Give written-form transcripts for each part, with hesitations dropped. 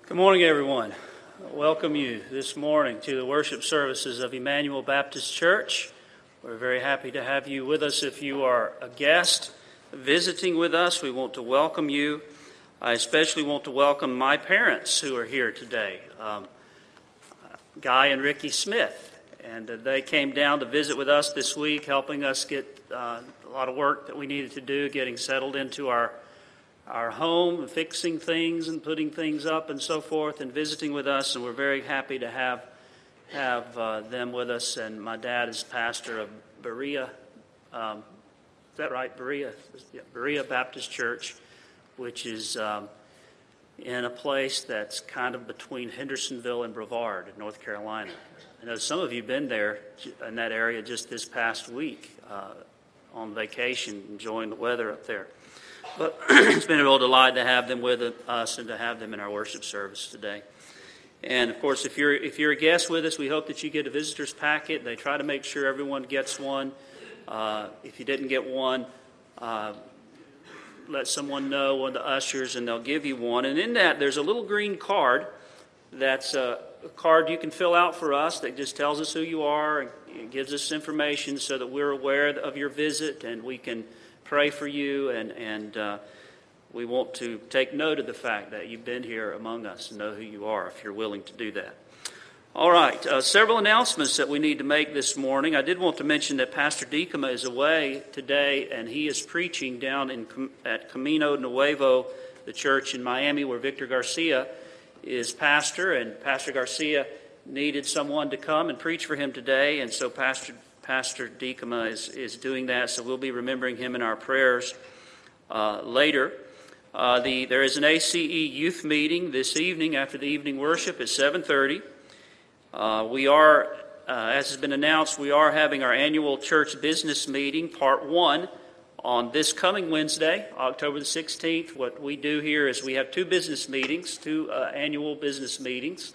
Good morning, everyone. Welcome you this morning to the worship services of Emmanuel Baptist Church. We're very happy to have you with us. If you are a guest visiting with us, we want to welcome you. I especially want to welcome my parents who are here today, Guy and Ricky Smith. And they came down to visit with us this week, helping us get a lot of work that we needed to do, getting settled into our home, fixing things and putting things up and so forth, and visiting with us. And we're very happy to have them with us. And my dad is pastor of Berea. Is that right? Berea? Yeah, Berea Baptist Church, which is in a place that's kind of between Hendersonville and Brevard in North Carolina. I know some of you have been there in that area just this past week on vacation, enjoying the weather up there. But it's been a real delight to have them with us and to have them in our worship service today. And of course, if you're a guest with us, we hope that you get a visitor's packet. They try to make sure everyone gets one. If you didn't get one, let someone know, one of the ushers, and they'll give you one. And in that, there's a little green card that's a card you can fill out for us that just tells us who you are and gives us information so that we're aware of your visit and we can pray for you, and we want to take note of the fact that you've been here among us and know who you are if you're willing to do that. All right, several announcements that we need to make this morning. I did want to mention that Pastor Dikema is away today, and he is preaching down at Camino Nuevo, the church in Miami where Victor Garcia is pastor, and Pastor Garcia needed someone to come and preach for him today, and so Pastor Dikema is doing that, so we'll be remembering him in our prayers later. There is an ACE youth meeting this evening after the evening worship at 7:30. We are, as has been announced, we are having our annual church business meeting, part 1, on this coming Wednesday, October the 16th. What we do here is we have two annual business meetings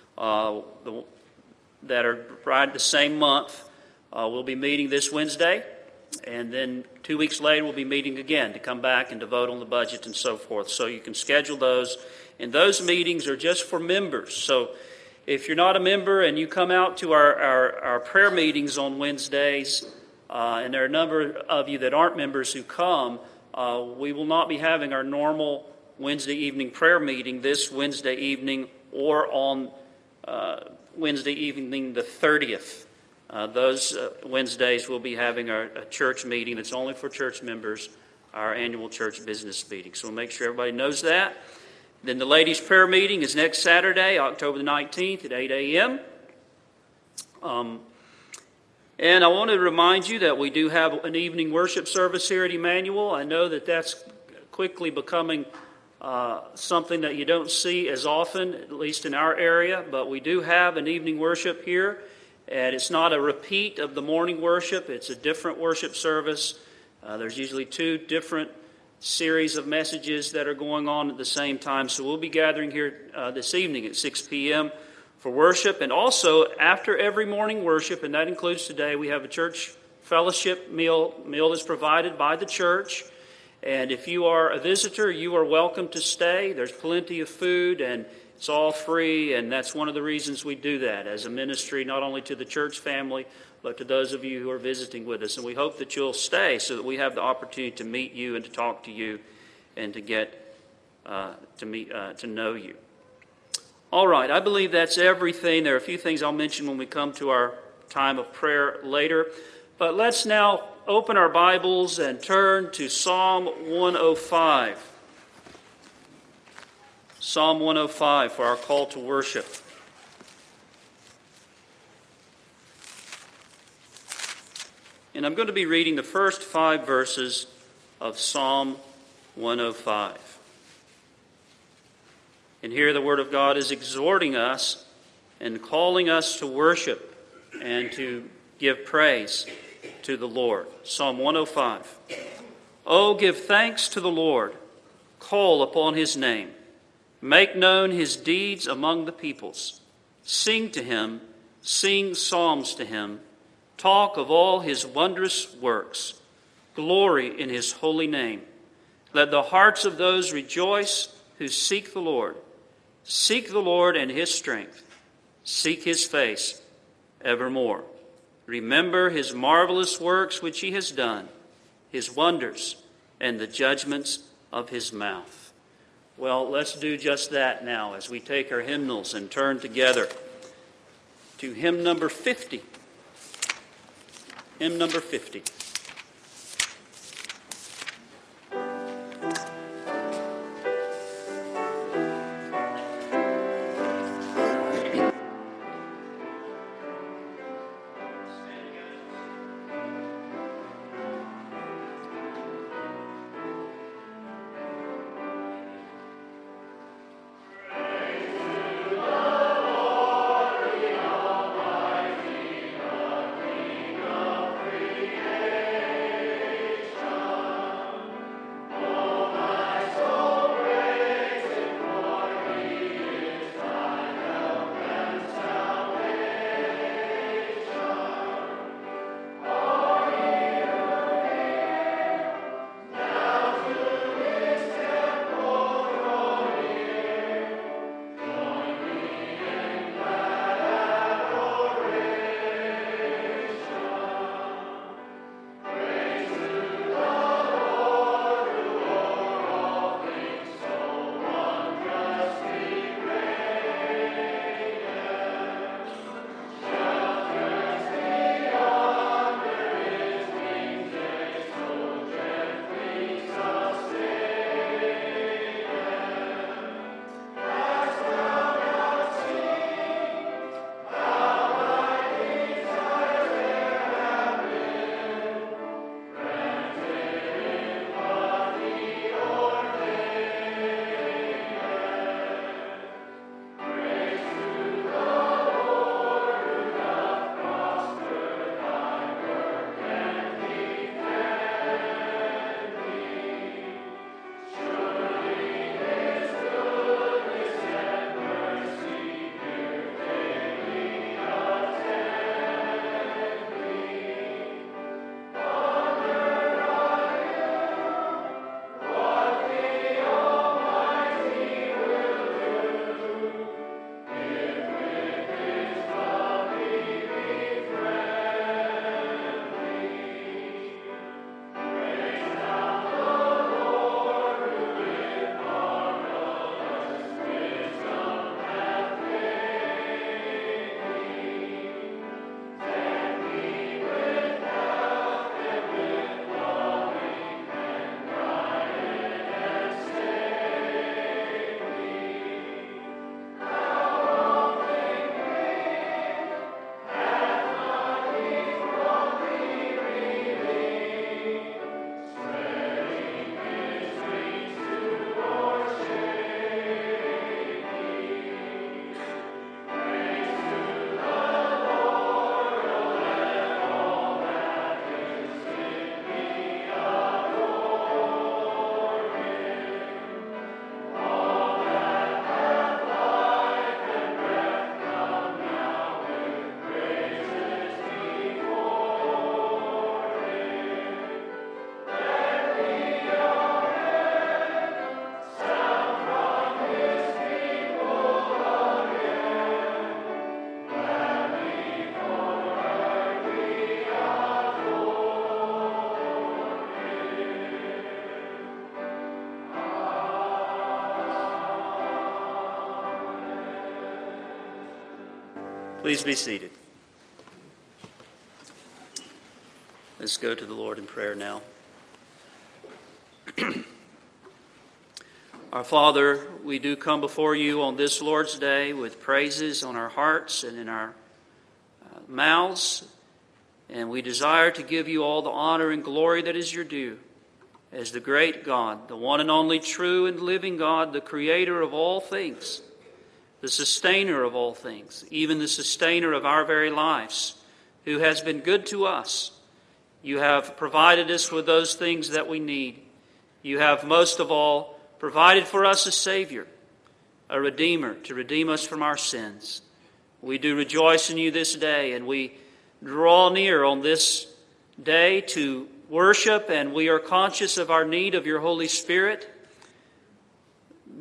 that are right the same month. We'll be meeting this Wednesday, and then 2 weeks later we'll be meeting again to come back and to vote on the budget and so forth. So you can schedule those, and those meetings are just for members. So if you're not a member and you come out to our prayer meetings on Wednesdays, and there are a number of you that aren't members who come, we will not be having our normal Wednesday evening prayer meeting this Wednesday evening or on Wednesday evening the 30th. Those Wednesdays we'll be having a church meeting that's only for church members, our annual church business meeting. So we'll make sure everybody knows that. Then the ladies' prayer meeting is next Saturday, October the 19th at 8 a.m. And I want to remind you that we do have an evening worship service here at Emmanuel. I know that that's quickly becoming something that you don't see as often, at least in our area, but we do have an evening worship here. And it's not a repeat of the morning worship. It's a different worship service. There's usually two different series of messages that are going on at the same time. So we'll be gathering here this evening at 6 p.m. for worship. And also, after every morning worship, and that includes today, we have a church fellowship meal that's provided by the church. And if you are a visitor, you are welcome to stay. There's plenty of food, and it's all free, and that's one of the reasons we do that as a ministry, not only to the church family, but to those of you who are visiting with us. And we hope that you'll stay so that we have the opportunity to meet you and to talk to you and to get to know you. All right, I believe that's everything. There are a few things I'll mention when we come to our time of prayer later. But let's now open our Bibles and turn to Psalm 105. Psalm 105 for our call to worship. And I'm going to be reading the first 5 verses of Psalm 105. And here the Word of God is exhorting us and calling us to worship and to give praise to the Lord. Psalm 105. Oh, give thanks to the Lord. Call upon His name. Make known His deeds among the peoples. Sing to Him, sing psalms to Him. Talk of all His wondrous works. Glory in His holy name. Let the hearts of those rejoice who seek the Lord. Seek the Lord and his strength. Seek his face evermore. Remember his marvelous works which he has done, his wonders, and the judgments of his mouth. Well, let's do just that now as we take our hymnals and turn together to hymn number 50. Hymn number 50. Please be seated. Let's go to the Lord in prayer now. Our Father, we do come before you on this Lord's Day with praises on our hearts and in our mouths, and we desire to give you all the honor and glory that is your due as the great God, the one and only true and living God, the creator of all things, the sustainer of all things, even the sustainer of our very lives, who has been good to us. You have provided us with those things that we need. You have, most of all, provided for us a Savior, a Redeemer, to redeem us from our sins. We do rejoice in you this day, and we draw near on this day to worship, and we are conscious of our need of your Holy Spirit,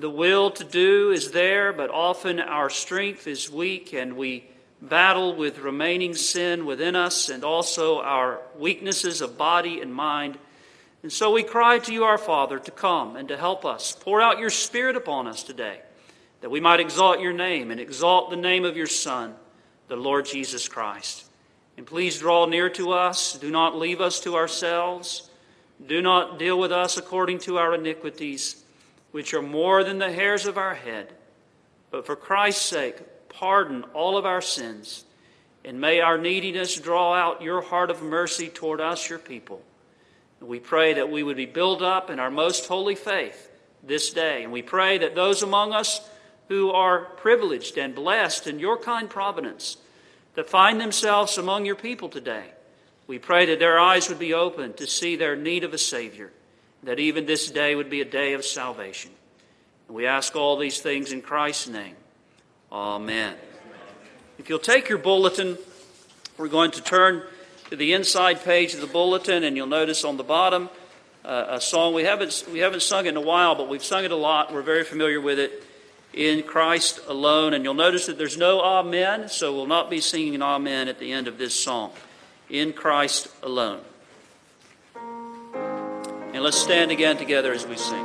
The will to do is there, but often our strength is weak and we battle with remaining sin within us and also our weaknesses of body and mind. And so we cry to you, our Father, to come and to help us. Pour out your Spirit upon us today, that we might exalt your name and exalt the name of your Son, the Lord Jesus Christ. And please draw near to us. Do not leave us to ourselves. Do not deal with us according to our iniquities, which are more than the hairs of our head. But for Christ's sake, pardon all of our sins, and may our neediness draw out your heart of mercy toward us, your people. And we pray that we would be built up in our most holy faith this day. And we pray that those among us who are privileged and blessed in your kind providence, that find themselves among your people today, we pray that their eyes would be opened to see their need of a Savior, that even this day would be a day of salvation. And we ask all these things in Christ's name. Amen. If you'll take your bulletin, we're going to turn to the inside page of the bulletin, and you'll notice on the bottom a song. We haven't sung it in a while, but we've sung it a lot. We're very familiar with it, In Christ Alone. And you'll notice that there's no amen, so we'll not be singing an amen at the end of this song. In Christ Alone. And let's stand again together as we sing.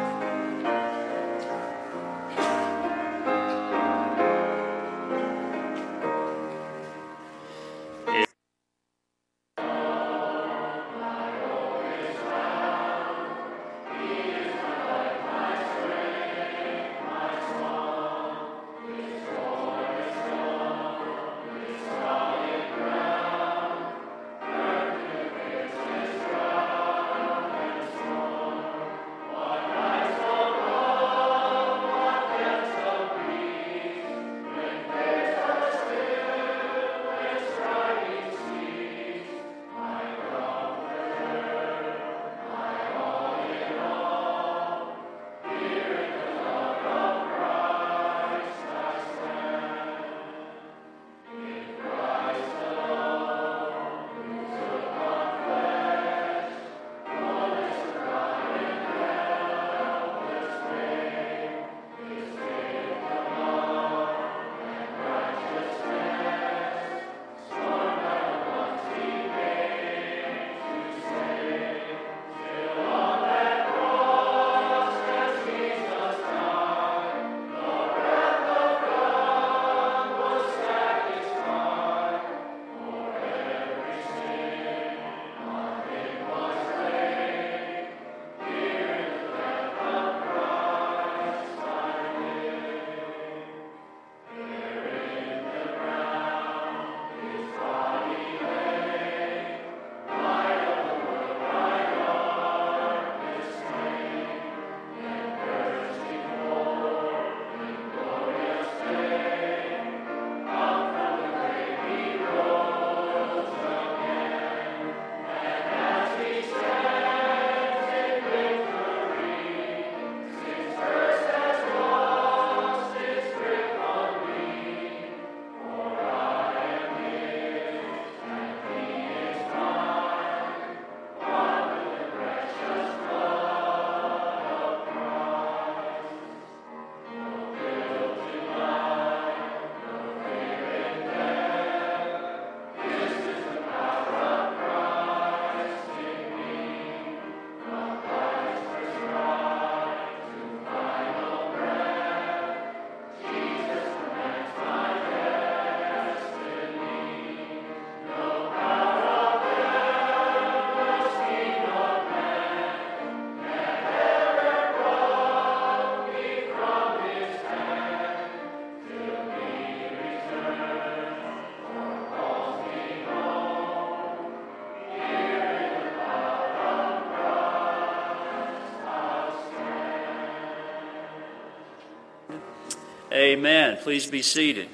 Amen. Please be seated.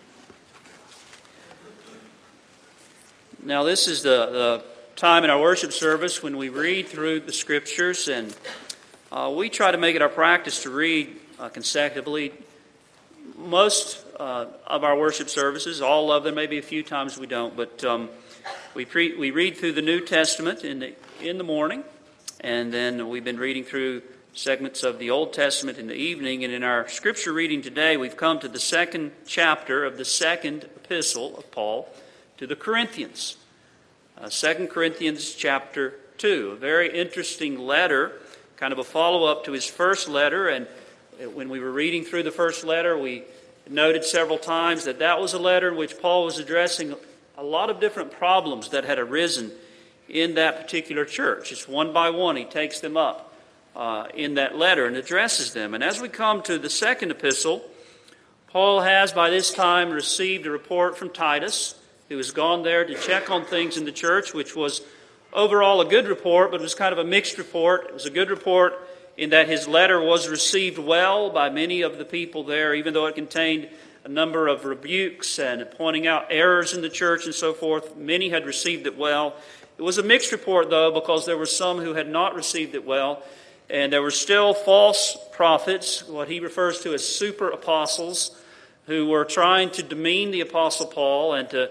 Now, this is the time in our worship service when we read through the Scriptures, and we try to make it our practice to read consecutively. Most of our worship services, all of them, maybe a few times we don't, but we read through the New Testament in the morning, and then we've been reading through segments of the Old Testament in the evening. And in our scripture reading today, we've come to the second chapter of the second epistle of Paul to the Corinthians. 2 Corinthians chapter 2, a very interesting letter, kind of a follow-up to his first letter. And when we were reading through the first letter, we noted several times that that was a letter in which Paul was addressing a lot of different problems that had arisen in that particular church. It's one by one he takes them up in that letter and addresses them. And as we come to the second epistle, Paul has by this time received a report from Titus, who has gone there to check on things in the church, which was overall a good report, but it was kind of a mixed report. It was a good report in that his letter was received well by many of the people there, even though it contained a number of rebukes and pointing out errors in the church and so forth. Many had received it well. It was a mixed report, though, because there were some who had not received it well, and there were still false prophets, what he refers to as super apostles, who were trying to demean the Apostle Paul and to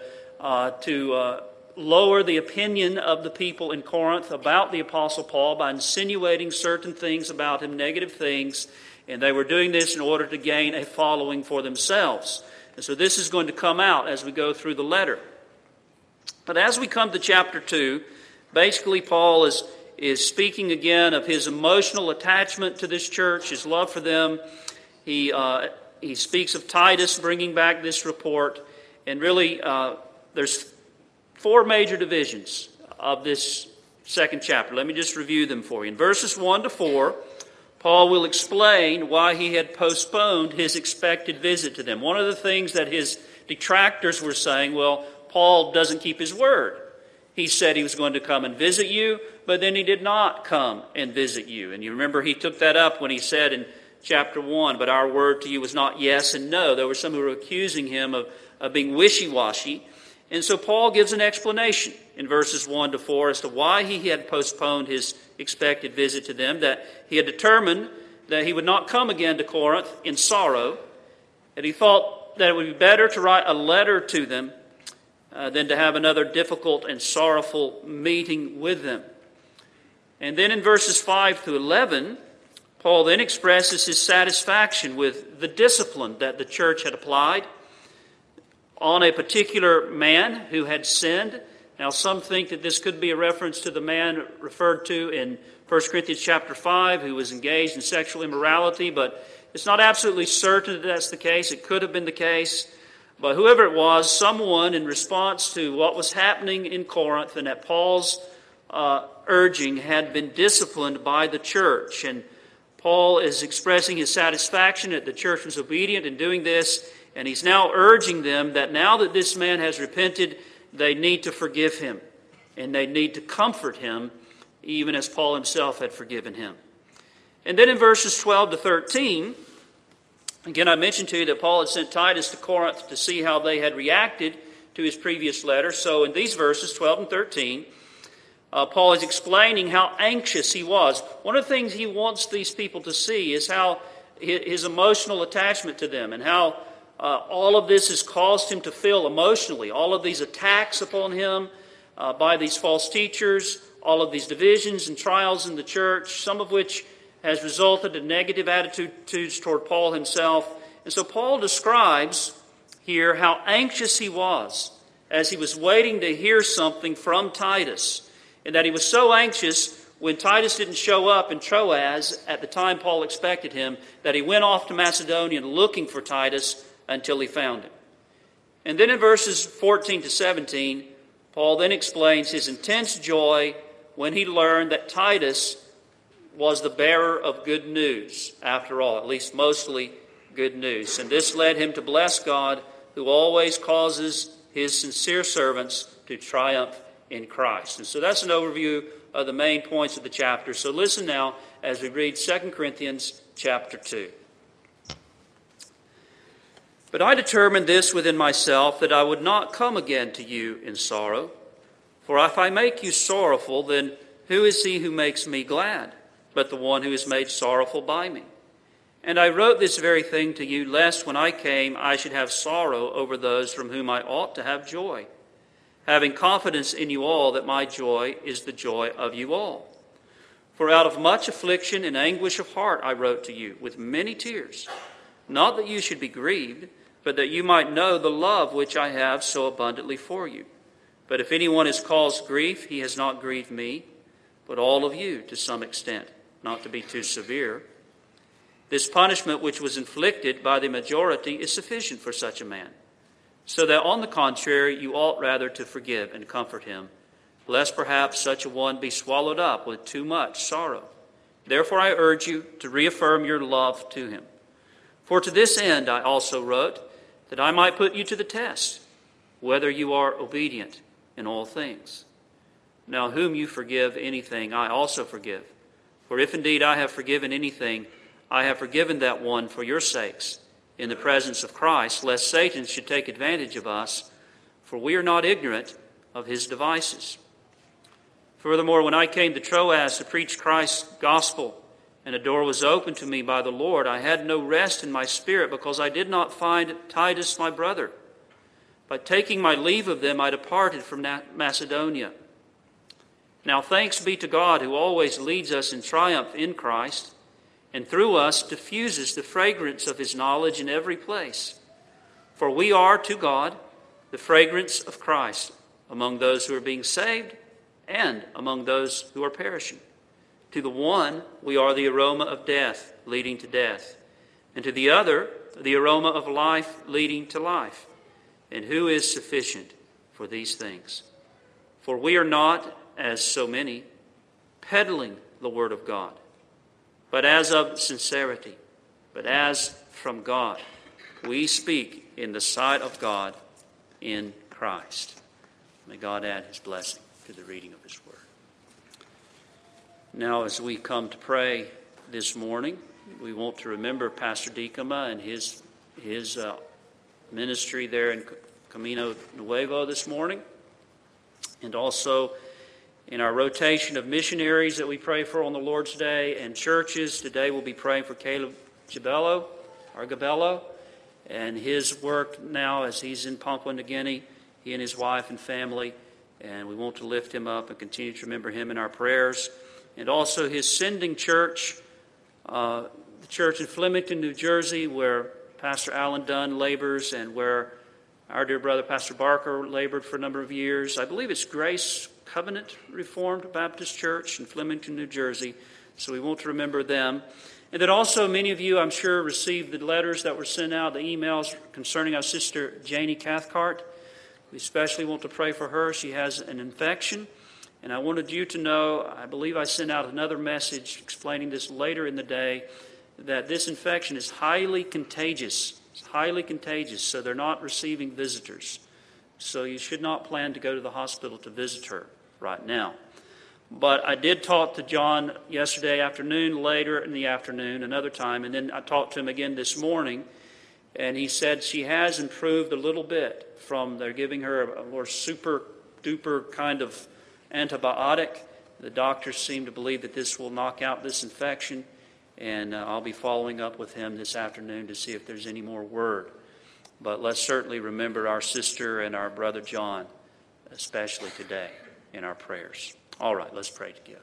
lower the opinion of the people in Corinth about the Apostle Paul by insinuating certain things about him, negative things, and they were doing this in order to gain a following for themselves. And so this is going to come out as we go through the letter. But as we come to chapter 2, basically Paul is speaking again of his emotional attachment to this church, his love for them. He speaks of Titus bringing back this report. And really, there's four major divisions of this second chapter. Let me just review them for you. In verses 1 to 4, Paul will explain why he had postponed his expected visit to them. One of the things that his detractors were saying, well, Paul doesn't keep his word. He said he was going to come and visit you, but then he did not come and visit you. And you remember he took that up when he said in chapter 1, but our word to you was not yes and no. There were some who were accusing him of being wishy-washy. And so Paul gives an explanation in verses 1 to 4 as to why he had postponed his expected visit to them, that he had determined that he would not come again to Corinth in sorrow, that he thought that it would be better to write a letter to them than to have another difficult and sorrowful meeting with them. And then in verses 5 to 11, Paul then expresses his satisfaction with the discipline that the church had applied on a particular man who had sinned. Now, some think that this could be a reference to the man referred to in 1 Corinthians chapter 5 who was engaged in sexual immorality, but it's not absolutely certain that that's the case. It could have been the case. But whoever it was, someone in response to what was happening in Corinth and at Paul's urging had been disciplined by the church. And Paul is expressing his satisfaction that the church was obedient in doing this, and he's now urging them that now that this man has repented, they need to forgive him, and they need to comfort him, even as Paul himself had forgiven him. And then in verses 12 to 13, again, I mentioned to you that Paul had sent Titus to Corinth to see how they had reacted to his previous letter. So in these verses, 12 and 13, Paul is explaining how anxious he was. One of the things he wants these people to see is how his emotional attachment to them and how all of this has caused him to feel emotionally. All of these attacks upon him by these false teachers, all of these divisions and trials in the church, some of which has resulted in negative attitudes toward Paul himself. And so Paul describes here how anxious he was as he was waiting to hear something from Titus, and that he was so anxious when Titus didn't show up in Troas at the time Paul expected him, that he went off to Macedonia looking for Titus until he found him. And then in verses 14 to 17, Paul then explains his intense joy when he learned that Titus was the bearer of good news, after all, at least mostly good news. And this led him to bless God, who always causes his sincere servants to triumph in Christ. And so that's an overview of the main points of the chapter. So listen now as we read 2 Corinthians chapter 2. But I determined this within myself, that I would not come again to you in sorrow. For if I make you sorrowful, then who is he who makes me glad, but the one who is made sorrowful by me? And I wrote this very thing to you, lest when I came I should have sorrow over those from whom I ought to have joy, having confidence in you all that my joy is the joy of you all. For out of much affliction and anguish of heart I wrote to you with many tears, not that you should be grieved, but that you might know the love which I have so abundantly for you. But if anyone has caused grief, he has not grieved me, but all of you to some extent, not to be too severe. This punishment which was inflicted by the majority is sufficient for such a man, so that on the contrary you ought rather to forgive and comfort him, lest perhaps such a one be swallowed up with too much sorrow. Therefore I urge you to reaffirm your love to him. For to this end I also wrote, that I might put you to the test, whether you are obedient in all things. Now whom you forgive anything, I also forgive. For if indeed I have forgiven anything, I have forgiven that one for your sakes, in the presence of Christ, lest Satan should take advantage of us, for we are not ignorant of his devices. Furthermore, when I came to Troas to preach Christ's gospel, and a door was opened to me by the Lord, I had no rest in my spirit, because I did not find Titus my brother. By taking my leave of them, I departed from Macedonia. Now thanks be to God, who always leads us in triumph in Christ, and through us diffuses the fragrance of his knowledge in every place. For we are to God the fragrance of Christ among those who are being saved and among those who are perishing. To the one we are the aroma of death leading to death, and to the other the aroma of life leading to life. And who is sufficient for these things? For we are not, as so many, peddling the word of God, but as of sincerity, but as from God, we speak in the sight of God in Christ. May God add his blessing to the reading of his word. Now, as we come to pray this morning, we want to remember Pastor Dicama and his ministry there in Camino Nuevo this morning, and also in our rotation of missionaries that we pray for on the Lord's Day and churches. Today we'll be praying for Caleb Argabello, and his work now as he's in Papua New Guinea, he and his wife and family, and we want to lift him up and continue to remember him in our prayers. And also his sending church, the church in Flemington, New Jersey, where Pastor Alan Dunn labors and where our dear brother Pastor Barker labored for a number of years. I believe it's Grace Covenant Reformed Baptist Church in Flemington, New Jersey. So we want to remember them. And then also many of you, I'm sure, received the letters that were sent out, the emails concerning our sister Janie Cathcart. We especially want to pray for her. She has an infection. And I wanted you to know, I believe I sent out another message explaining this later in the day, that this infection is highly contagious. It's highly contagious, so they're not receiving visitors. So you should not plan to go to the hospital to visit her right now. But I did talk to John yesterday afternoon, later in the afternoon, another time, and then I talked to him again this morning, and he said she has improved a little bit from they're giving her a more super duper kind of antibiotic. The doctors seem to believe that this will knock out this infection, and I'll be following up with him this afternoon to see if there's any more word. But let's certainly remember our sister and our brother John, especially today, in our prayers. All right, let's pray together.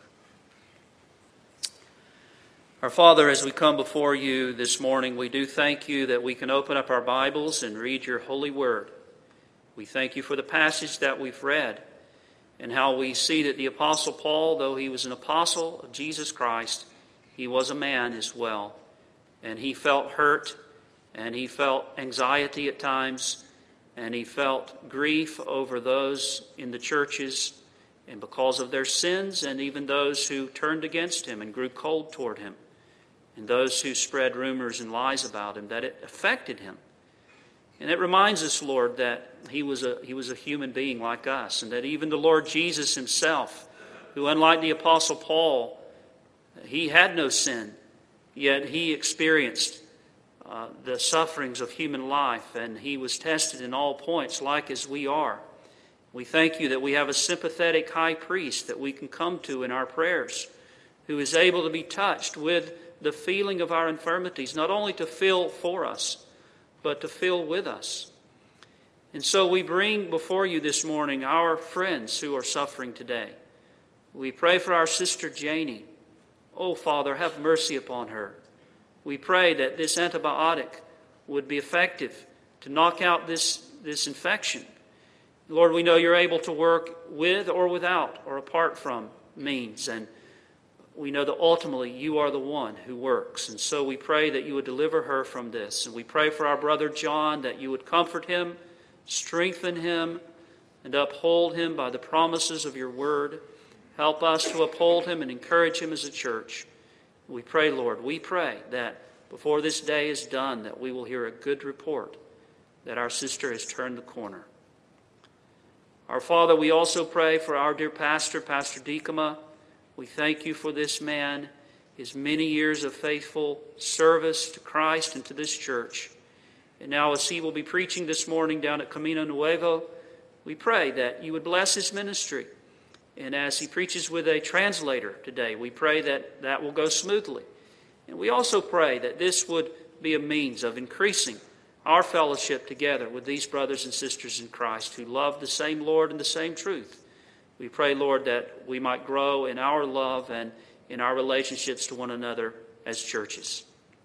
Our Father, as we come before you this morning, we do thank you that we can open up our Bibles and read your holy word. We thank you for the passage that we've read, and how we see that the Apostle Paul, though he was an apostle of Jesus Christ, he was a man as well. And he felt hurt, and he felt anxiety at times, and he felt grief over those in the churches, and because of their sins, and even those who turned against him and grew cold toward him, and those who spread rumors and lies about him, that it affected him. And it reminds us, Lord, that he was a human being like us, and that even the Lord Jesus himself, who unlike the Apostle Paul, he had no sin, yet he experienced the sufferings of human life, and he was tested in all points like as we are. We thank you that we have a sympathetic high priest that we can come to in our prayers, who is able to be touched with the feeling of our infirmities, not only to feel for us, but to feel with us. And so we bring before you this morning our friends who are suffering today. We pray for our sister Janie, Oh, Father, have mercy upon her. We pray that this antibiotic would be effective to knock out this infection. Lord, we know you're able to work with or without or apart from means, and we know that ultimately you are the one who works. And so we pray that you would deliver her from this. And we pray for our brother John, that you would comfort him, strengthen him, and uphold him by the promises of your word. Help us to uphold him and encourage him as a church. We pray, Lord, we pray that before this day is done, that we will hear a good report that our sister has turned the corner. Our Father, we also pray for our dear pastor, Pastor Deekema. We thank you for this man, his many years of faithful service to Christ and to this church. And now as he will be preaching this morning down at Camino Nuevo, we pray that you would bless his ministry. And as he preaches with a translator today, we pray that that will go smoothly. And we also pray that this would be a means of increasing our fellowship together with these brothers and sisters in Christ who love the same Lord and the same truth. We pray, Lord, that we might grow in our love and in our relationships to one another as churches.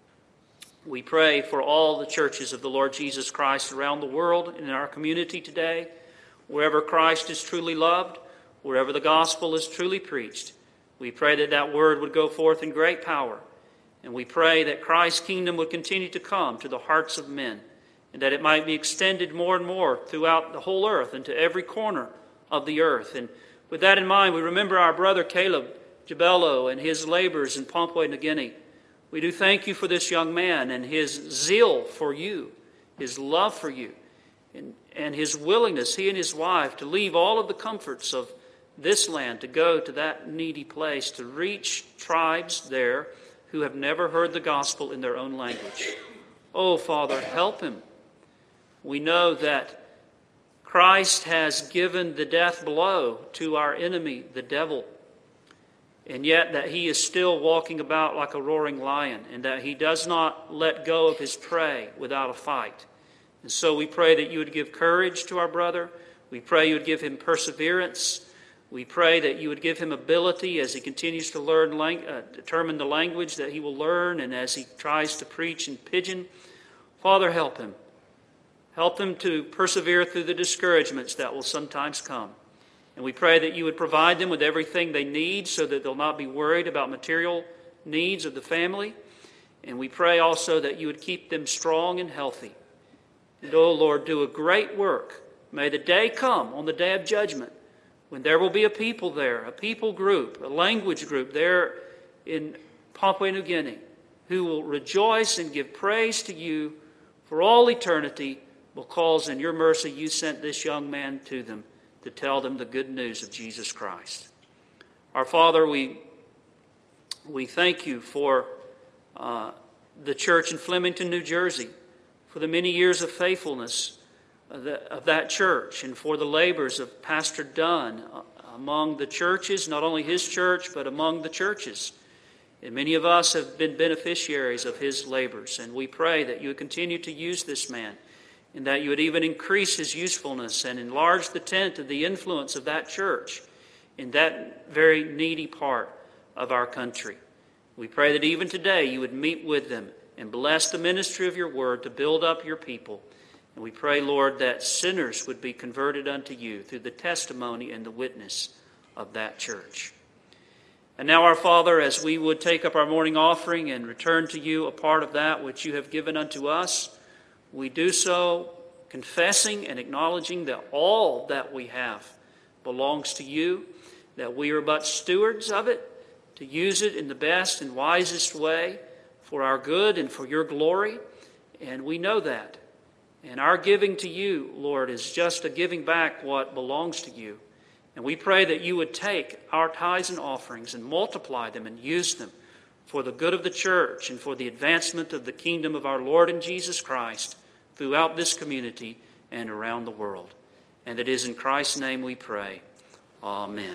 We pray for all the churches of the Lord Jesus Christ around the world and in our community today, wherever Christ is truly loved, wherever the gospel is truly preached. We pray that that word would go forth in great power. And we pray that Christ's kingdom would continue to come to the hearts of men, and that it might be extended more and more throughout the whole earth and to every corner of the earth. And with that in mind, we remember our brother Caleb Jabello and his labors in Papua New Guinea. We do thank you for this young man and his zeal for you, his love for you, and his willingness, he and his wife, to leave all of the comforts of this land to go to that needy place to reach tribes there who have never heard the gospel in their own language. Oh, Father, help him. We know that Christ has given the death blow to our enemy, the devil, and yet that he is still walking about like a roaring lion, and that he does not let go of his prey without a fight. And so we pray that you would give courage to our brother. We pray you would give him perseverance. We pray that you would give him ability as he continues to learn, determine the language that he will learn, and as he tries to preach in Pidgin. Father, help him. Help him to persevere through the discouragements that will sometimes come. And we pray that you would provide them with everything they need so that they'll not be worried about material needs of the family. And we pray also that you would keep them strong and healthy. And, oh Lord, do a great work. May the day come on the day of judgment when there will be a people there, a people group, a language group there in Papua New Guinea who will rejoice and give praise to you for all eternity, because in your mercy you sent this young man to them to tell them the good news of Jesus Christ. Our Father, we thank you for the church in Flemington, New Jersey, for the many years of faithfulness of that church, and for the labors of Pastor Dunn among the churches, not only his church, but among the churches. And many of us have been beneficiaries of his labors, and we pray that you would continue to use this man, and that you would even increase his usefulness and enlarge the tent of the influence of that church in that very needy part of our country. We pray that even today you would meet with them and bless the ministry of your word to build up your people. And we pray, Lord, that sinners would be converted unto you through the testimony and the witness of that church. And now, our Father, as we would take up our morning offering and return to you a part of that which you have given unto us, we do so confessing and acknowledging that all that we have belongs to you, that we are but stewards of it, to use it in the best and wisest way for our good and for your glory. And we know that. And our giving to you, Lord, is just a giving back what belongs to you. And we pray that you would take our tithes and offerings and multiply them and use them for the good of the church and for the advancement of the kingdom of our Lord and Jesus Christ throughout this community and around the world. And it is in Christ's name we pray. Amen.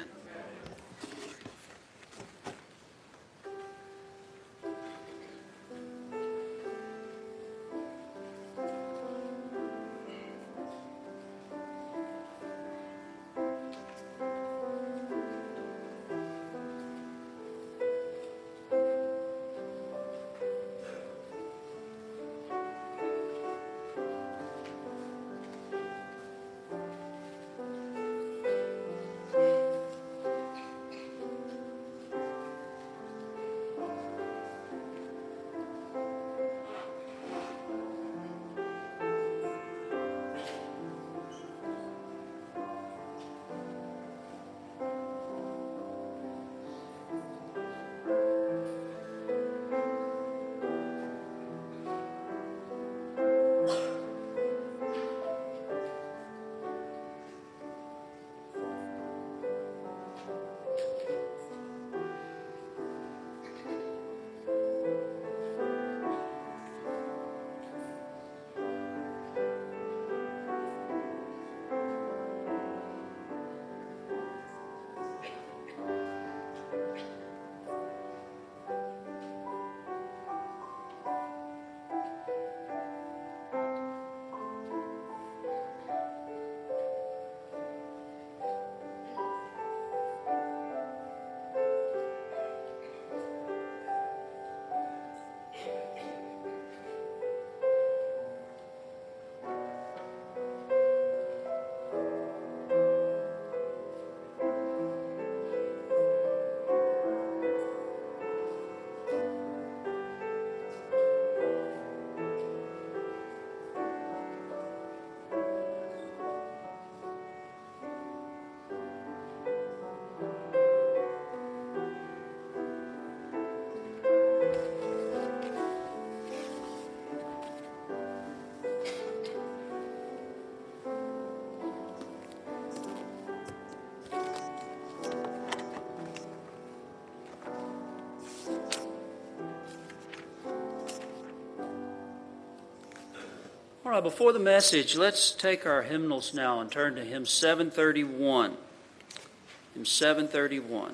right, before the message, let's take our hymnals now and turn to hymn 731. Hymn 731.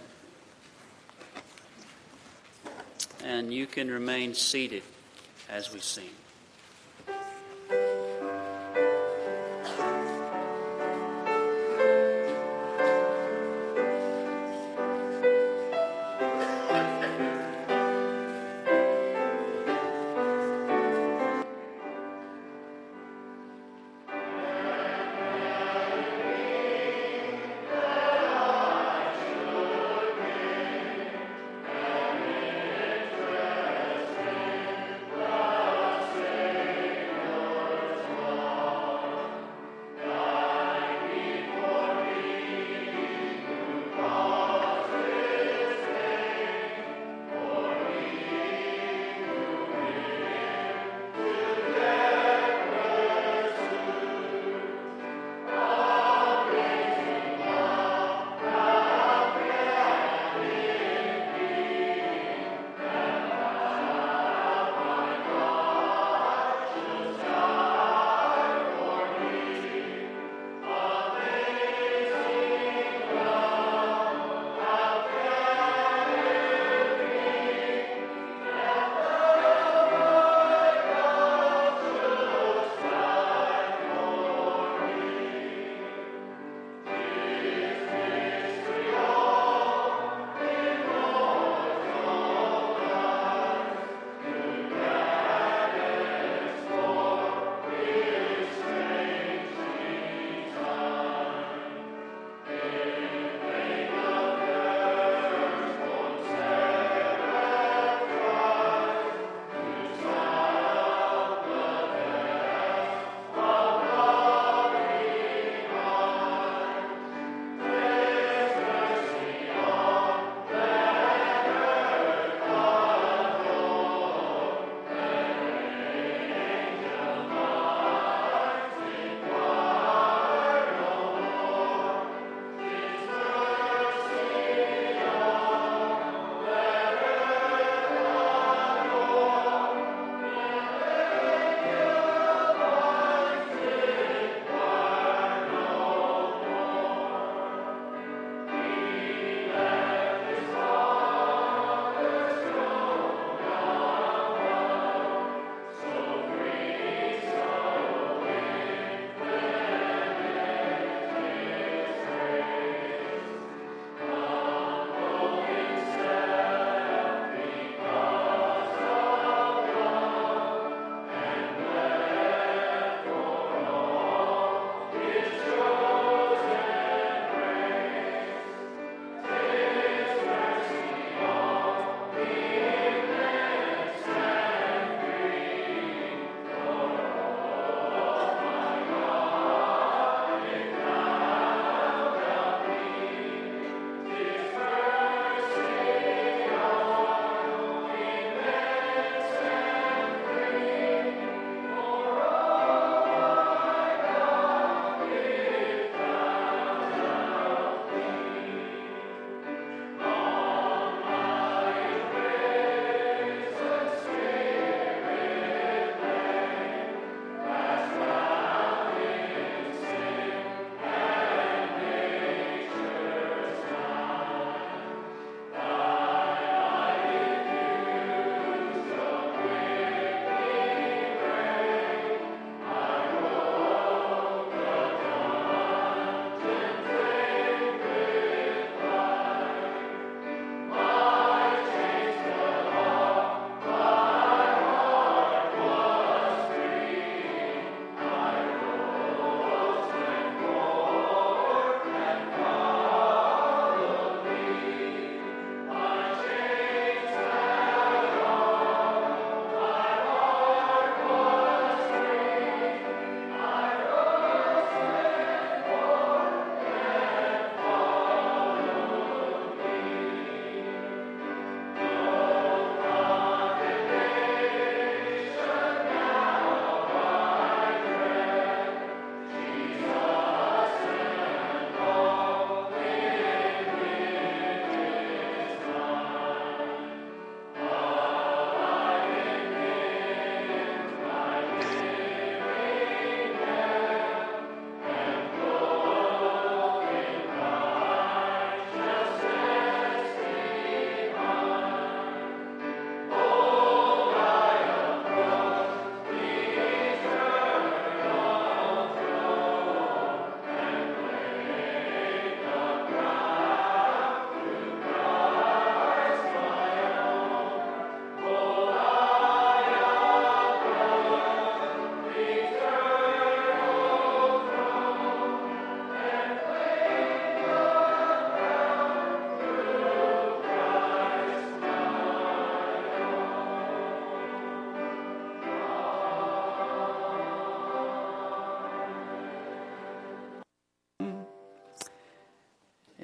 And you can remain seated as we sing.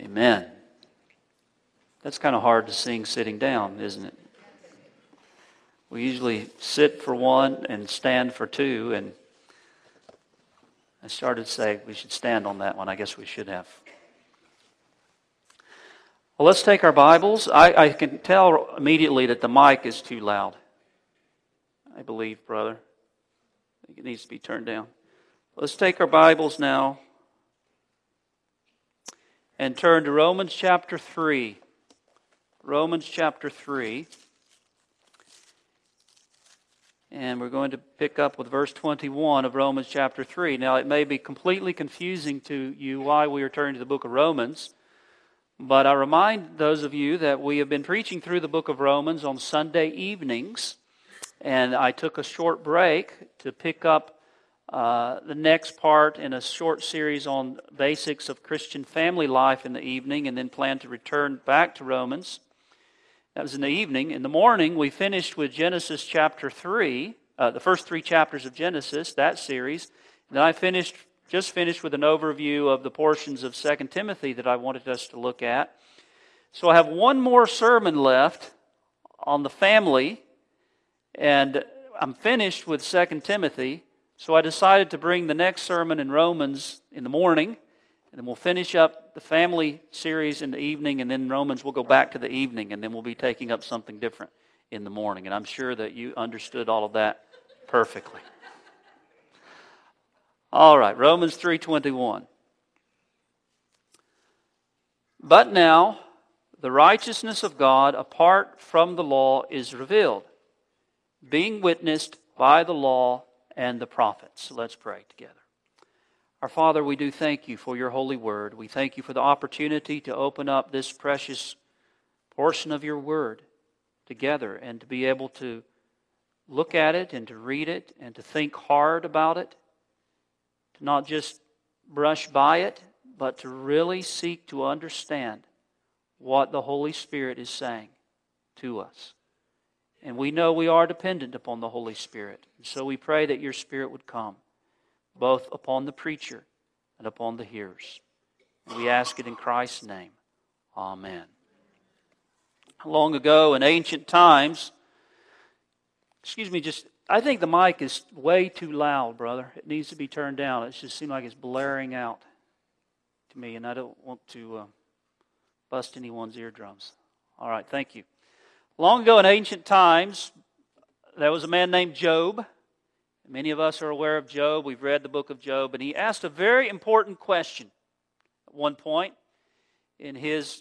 Amen. That's kind of hard to sing sitting down, isn't it? We usually sit for one and stand for two, and I started to say we should stand on that one. I guess we should have. Well, let's take our Bibles. I can tell immediately that the mic is too loud. I believe, brother. I think it needs to be turned down. Let's take our Bibles now and turn to Romans chapter 3. Romans chapter 3. And we're going to pick up with verse 21 of Romans chapter 3. Now, it may be completely confusing to you why we are turning to the book of Romans, but I remind those of you that we have been preaching through the book of Romans on Sunday evenings, and I took a short break to pick up the next part in a short series on basics of Christian family life in the evening, and then plan to return back to Romans. That was in the evening. In the morning, we finished with Genesis chapter 3, the first 3 chapters of Genesis, that series. And then I just finished with an overview of the portions of 2 Timothy that I wanted us to look at. So I have one more sermon left on the family, and I'm finished with 2 Timothy. So I decided to bring the next sermon in Romans in the morning, and then we'll finish up the family series in the evening, and then Romans will go back to the evening, and then we'll be taking up something different in the morning. And I'm sure that you understood all of that perfectly. All right, Romans 3:21. But now the righteousness of God apart from the law is revealed, being witnessed by the law and the prophets. So let's pray together. Our Father, we do thank you for your holy word. We thank you for the opportunity to open up this precious portion of your word together and to be able to look at it and to read it and to think hard about it, to not just brush by it, but to really seek to understand what the Holy Spirit is saying to us. And we know we are dependent upon the Holy Spirit. And so we pray that your Spirit would come, both upon the preacher and upon the hearers. We ask it in Christ's name. Amen. Long ago in ancient times, I think the mic is way too loud, brother. It needs to be turned down. It just seems like it's blaring out to me, and I don't want to bust anyone's eardrums. All right, thank you. Long ago in ancient times, there was a man named Job. Many of us are aware of Job. We've read the book of Job, and he asked a very important question at one point in his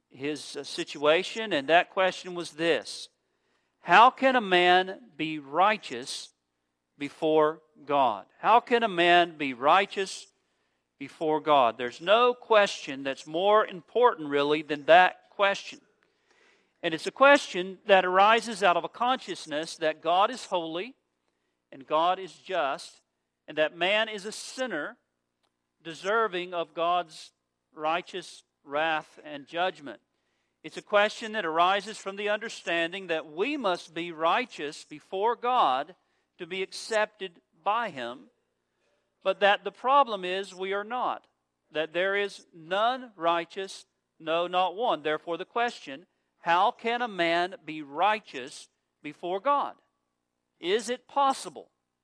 situation, and that question was this: how can a man be righteous before God? How can a man be righteous before God? There's no question that's more important, really, than that question. And it's a question that arises out of a consciousness that God is holy and God is just, and that man is a sinner deserving of God's righteous wrath and judgment. It's a question that arises from the understanding that we must be righteous before God to be accepted by Him, but that the problem is we are not, that there is none righteous, no, not one. Therefore the question, how can a man be righteous before God? Is it possible?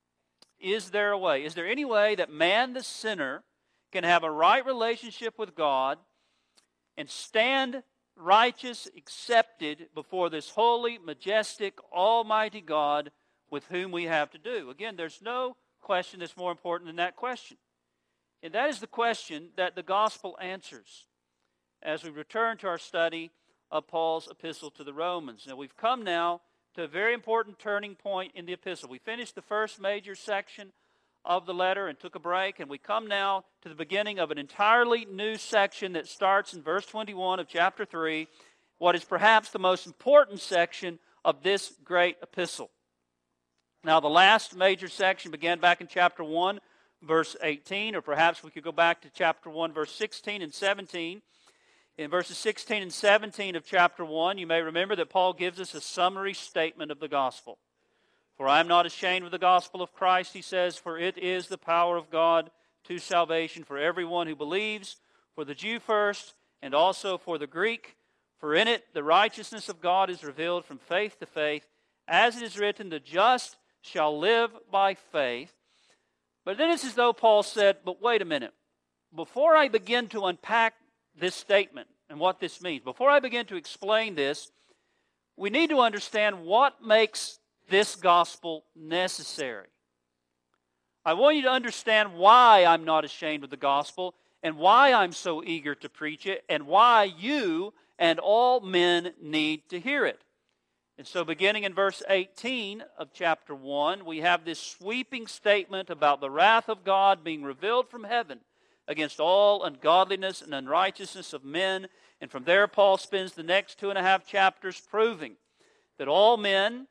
Is there a way? Is there any way that man, the sinner, can have a right relationship with God and stand righteous, accepted before this holy, majestic, almighty God with whom we have to do? Again, there's no question that's more important than that question. And that is the question that the gospel answers as we return to our study of Paul's epistle to the Romans. Now, we've come now to a very important turning point in the epistle. We finished the first major section of the letter and took a break, and we come now to the beginning of an entirely new section that starts in verse 21 of chapter 3, what is perhaps the most important section of this great epistle. Now, the last major section began back in chapter 1, verse 18, or perhaps we could go back to chapter 1, verse 16 and 17. In verses 16 and 17 of chapter 1, you may remember that Paul gives us a summary statement of the gospel. For I am not ashamed of the gospel of Christ, he says, for it is the power of God to salvation for everyone who believes, for the Jew first, and also for the Greek. For in it the righteousness of God is revealed from faith to faith, as it is written, the just shall live by faith. But then it's as though Paul said, but wait a minute. Before I begin to unpack this statement and what this means, before I begin to explain this, we need to understand what makes this gospel necessary. I want you to understand why I'm not ashamed of the gospel and why I'm so eager to preach it and why you and all men need to hear it. And so beginning in verse 18 of chapter 1, we have this sweeping statement about the wrath of God being revealed from heaven against all ungodliness and unrighteousness of men. And from there, Paul spends the next 2.5 chapters proving that all men,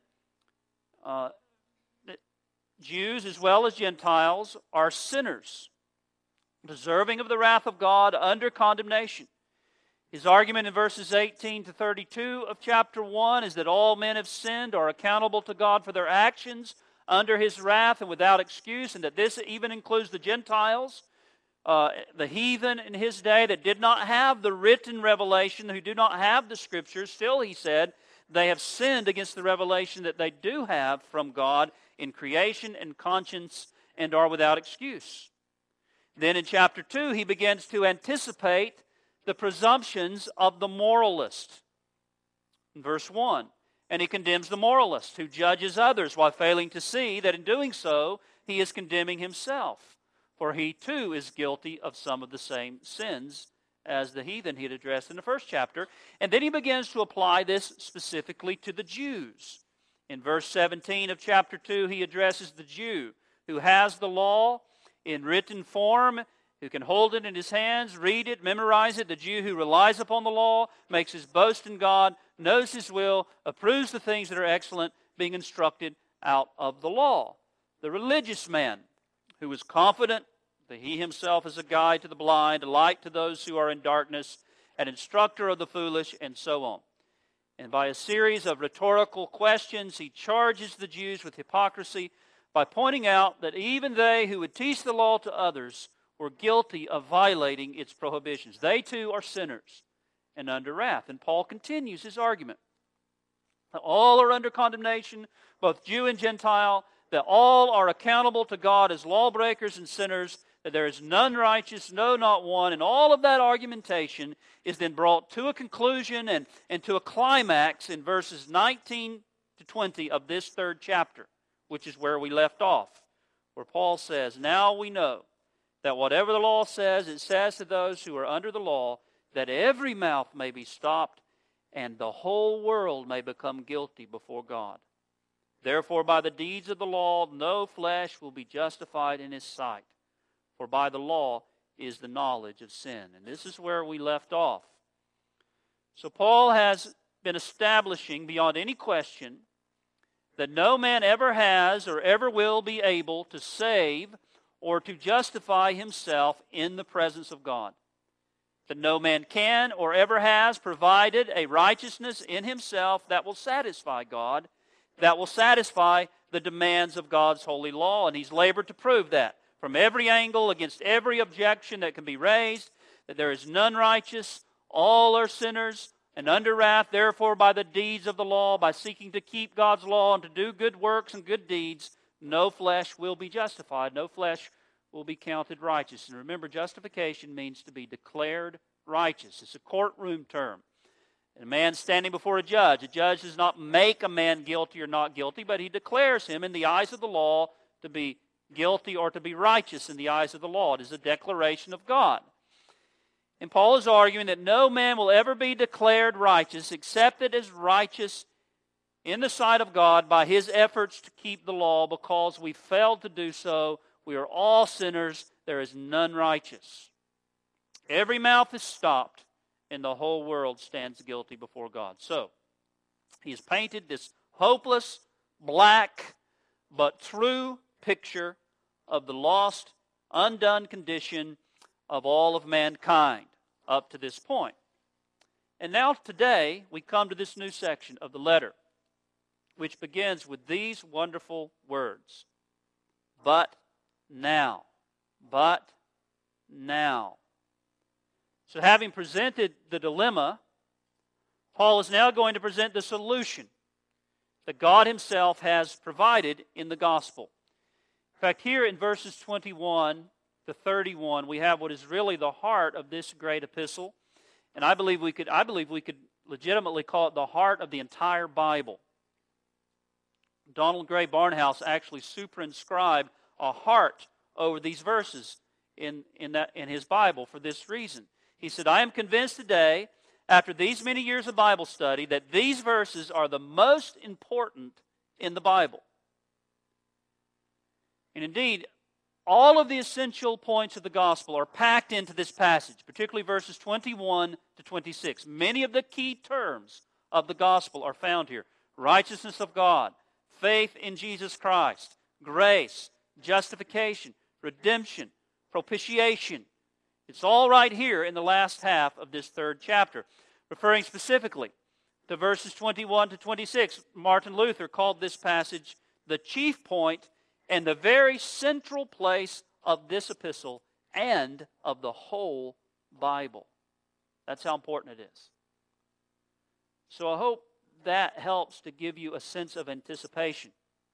Jews as well as Gentiles, are sinners, deserving of the wrath of God, under condemnation. His argument in verses 18 to 32 of chapter 1 is that all men have sinned, are accountable to God for their actions under His wrath and without excuse, and that this even includes the Gentiles, the heathen in his day that did not have the written revelation, who do not have the Scriptures. Still, he said, they have sinned against the revelation that they do have from God in creation and conscience and are without excuse. Then in chapter 2, he begins to anticipate the presumptions of the moralist. In verse 1, and he condemns the moralist who judges others while failing to see that in doing so he is condemning himself, for he too is guilty of some of the same sins as the heathen he had addressed in the first chapter. And then he begins to apply this specifically to the Jews. In verse 17 of chapter 2, he addresses the Jew who has the law in written form, who can hold it in his hands, read it, memorize it. The Jew who relies upon the law, makes his boast in God, knows His will, approves the things that are excellent, being instructed out of the law. The religious man who is confident that he himself is a guide to the blind, a light to those who are in darkness, an instructor of the foolish, and so on. And by a series of rhetorical questions, he charges the Jews with hypocrisy by pointing out that even they who would teach the law to others were guilty of violating its prohibitions. They too are sinners and under wrath. And Paul continues his argument. That all are under condemnation, both Jew and Gentile, that all are accountable to God as lawbreakers and sinners, that there is none righteous, no, not one. And all of that argumentation is then brought to a conclusion and to a climax in verses 19 to 20 of this 3rd chapter, which is where we left off, where Paul says, now we know that whatever the law says, it says to those who are under the law, that every mouth may be stopped, and the whole world may become guilty before God. Therefore, by the deeds of the law, no flesh will be justified in His sight, for by the law is the knowledge of sin. And this is where we left off. So Paul has been establishing beyond any question that no man ever has or ever will be able to save or to justify himself in the presence of God. That no man can or ever has provided a righteousness in himself that will satisfy God, that will satisfy the demands of God's holy law. And he's labored to prove that from every angle, against every objection that can be raised, that there is none righteous, all are sinners, and under wrath. Therefore, by the deeds of the law, by seeking to keep God's law and to do good works and good deeds, no flesh will be justified. No flesh will be counted righteous. And remember, justification means to be declared righteous. It's a courtroom term. And a man standing before a judge does not make a man guilty or not guilty, but he declares him in the eyes of the law to be guilty or to be righteous in the eyes of the law. It is a declaration of God. And Paul is arguing that no man will ever be declared righteous, accepted as righteous in the sight of God by his efforts to keep the law, because we failed to do so. We are all sinners. There is none righteous. Every mouth is stopped, and the whole world stands guilty before God. So, he has painted this hopeless, black, but true picture of the lost, undone condition of all of mankind up to this point. And now today, we come to this new section of the letter, which begins with these wonderful words. But now. But now. So having presented the dilemma, Paul is now going to present the solution that God himself has provided in the gospel. In fact, here in verses 21 to 31, we have what is really the heart of this great epistle. And I believe we could legitimately call it the heart of the entire Bible. Donald Gray Barnhouse actually superinscribed a heart over these verses in his Bible for this reason. He said, I am convinced today, after these many years of Bible study, that these verses are the most important in the Bible. And indeed, all of the essential points of the gospel are packed into this passage, particularly verses 21 to 26. Many of the key terms of the gospel are found here. Righteousness of God, faith in Jesus Christ, grace, justification, redemption, propitiation. It's all right here in the last half of this third chapter. Referring specifically to verses 21 to 26, Martin Luther called this passage the chief point and the very central place of this epistle and of the whole Bible. That's how important it is. So I hope that helps to give you a sense of anticipation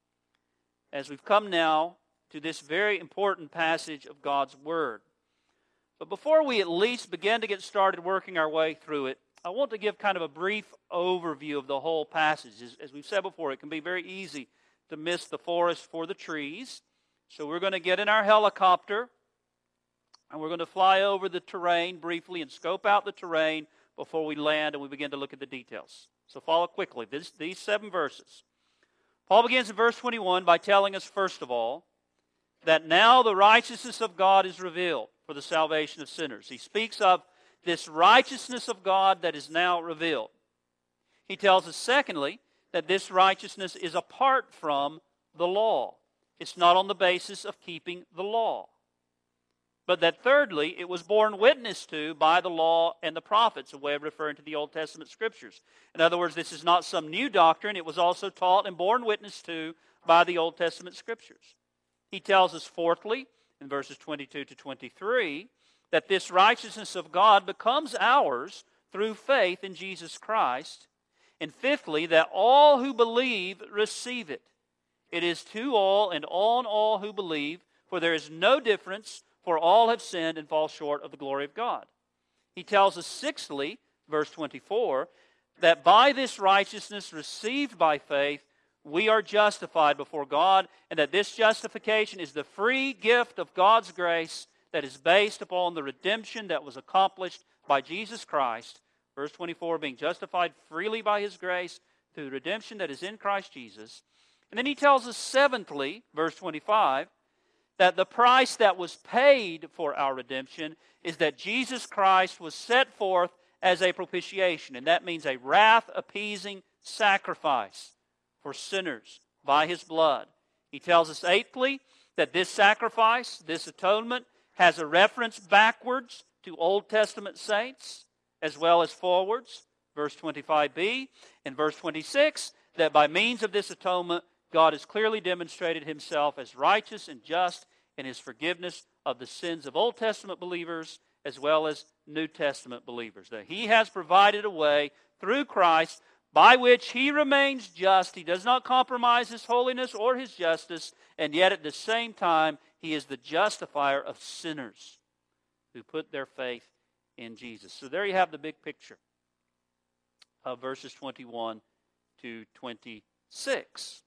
as we've come now to this very important passage of God's Word. But before we at least begin to get started working our way through it, I want to give kind of a brief overview of the whole passage. As we've said before, it can be very easy to miss the forest for the trees. So we're going to get in our helicopter and we're going to fly over the terrain briefly and scope out the terrain before we land and we begin to look at the details. So follow quickly. These 7 verses. Paul begins in verse 21 by telling us, first of all, that now the righteousness of God is revealed for the salvation of sinners. He speaks of this righteousness of God that is now revealed. He tells us, secondly, that this righteousness is apart from the law. It's not on the basis of keeping the law. But that thirdly, it was borne witness to by the law and the prophets, a way of referring to the Old Testament Scriptures. In other words, this is not some new doctrine. It was also taught and borne witness to by the Old Testament Scriptures. He tells us, fourthly, in verses 22 to 23, that this righteousness of God becomes ours through faith in Jesus Christ. And fifthly, that all who believe receive it. It is to all and on all who believe, for there is no difference, for all have sinned and fall short of the glory of God. He tells us, sixthly, verse 24, that by this righteousness received by faith, we are justified before God, and that this justification is the free gift of God's grace that is based upon the redemption that was accomplished by Jesus Christ. Verse 24, being justified freely by His grace through the redemption that is in Christ Jesus. And then he tells us, seventhly, verse 25, that the price that was paid for our redemption is that Jesus Christ was set forth as a propitiation. And that means a wrath-appeasing sacrifice for sinners by His blood. He tells us, eighthly, that this sacrifice, this atonement, has a reference backwards to Old Testament saints as well as forwards. Verse 25b and verse 26, that by means of this atonement, God has clearly demonstrated Himself as righteous and just in His forgiveness of the sins of Old Testament believers as well as New Testament believers. That He has provided a way through Christ by which He remains just. He does not compromise His holiness or His justice, and yet at the same time, He is the justifier of sinners who put their faith in Jesus. So there you have the big picture of verses 21 to 26.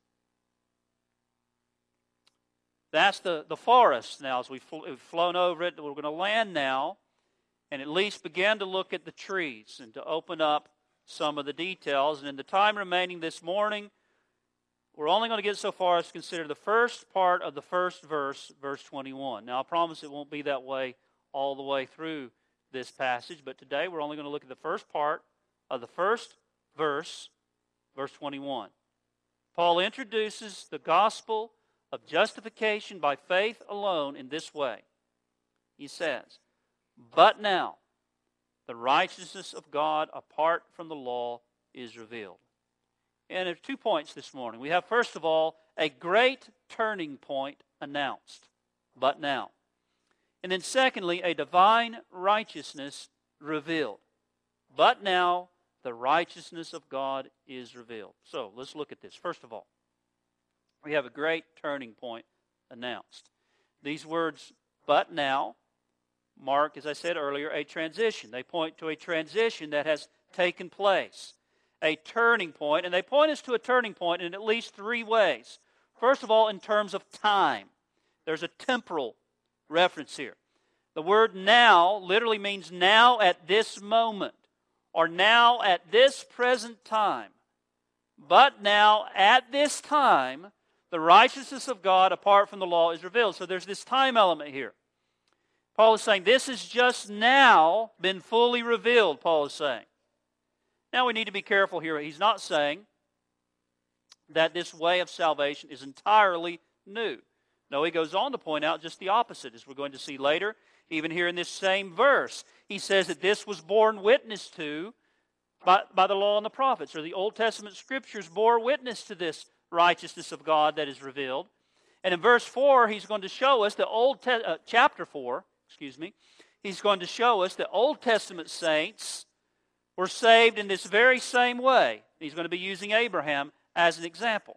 That's the forest now. As we've flown over it, we're going to land now and at least begin to look at the trees and to open up some of the details. And in the time remaining this morning, we're only going to get so far as to consider the first part of the first verse, verse 21. Now, I promise it won't be that way all the way through this passage, but today we're only going to look at the first part of the first verse, verse 21. Paul introduces the gospel of justification by faith alone in this way. He says, "But now the righteousness of God apart from the law is revealed." And there are 2 points this morning. We have, first of all, a great turning point announced. But now. And then secondly, a divine righteousness revealed. But now the righteousness of God is revealed. So let's look at this. First of all, we have a great turning point announced. These words, but now, mark, as I said earlier, a transition. They point to a transition that has taken place. A turning point, and they point us to a turning point in at least three ways. First of all, in terms of time. There's a temporal reference here. The word now literally means now at this moment, or now at this present time. But now at this time, the righteousness of God apart from the law is revealed. So there's this time element here. Paul is saying this has just now been fully revealed, Paul is saying. Now we need to be careful here. He's not saying that this way of salvation is entirely new. No, he goes on to point out just the opposite, as we're going to see later. Even here in this same verse, he says that this was borne witness to by the law and the prophets, or the Old Testament Scriptures bore witness to this righteousness of God that is revealed. And in verse 4, he's going to show us the chapter 4, he's going to show us that Old Testament saints were saved in this very same way. He's going to be using Abraham as an example.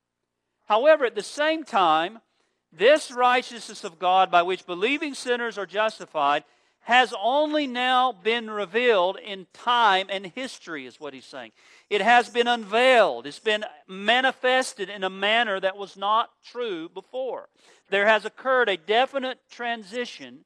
However, at the same time, this righteousness of God by which believing sinners are justified has only now been revealed in time and history, is what he's saying. It has been unveiled. It's been manifested in a manner that was not true before. There has occurred a definite transition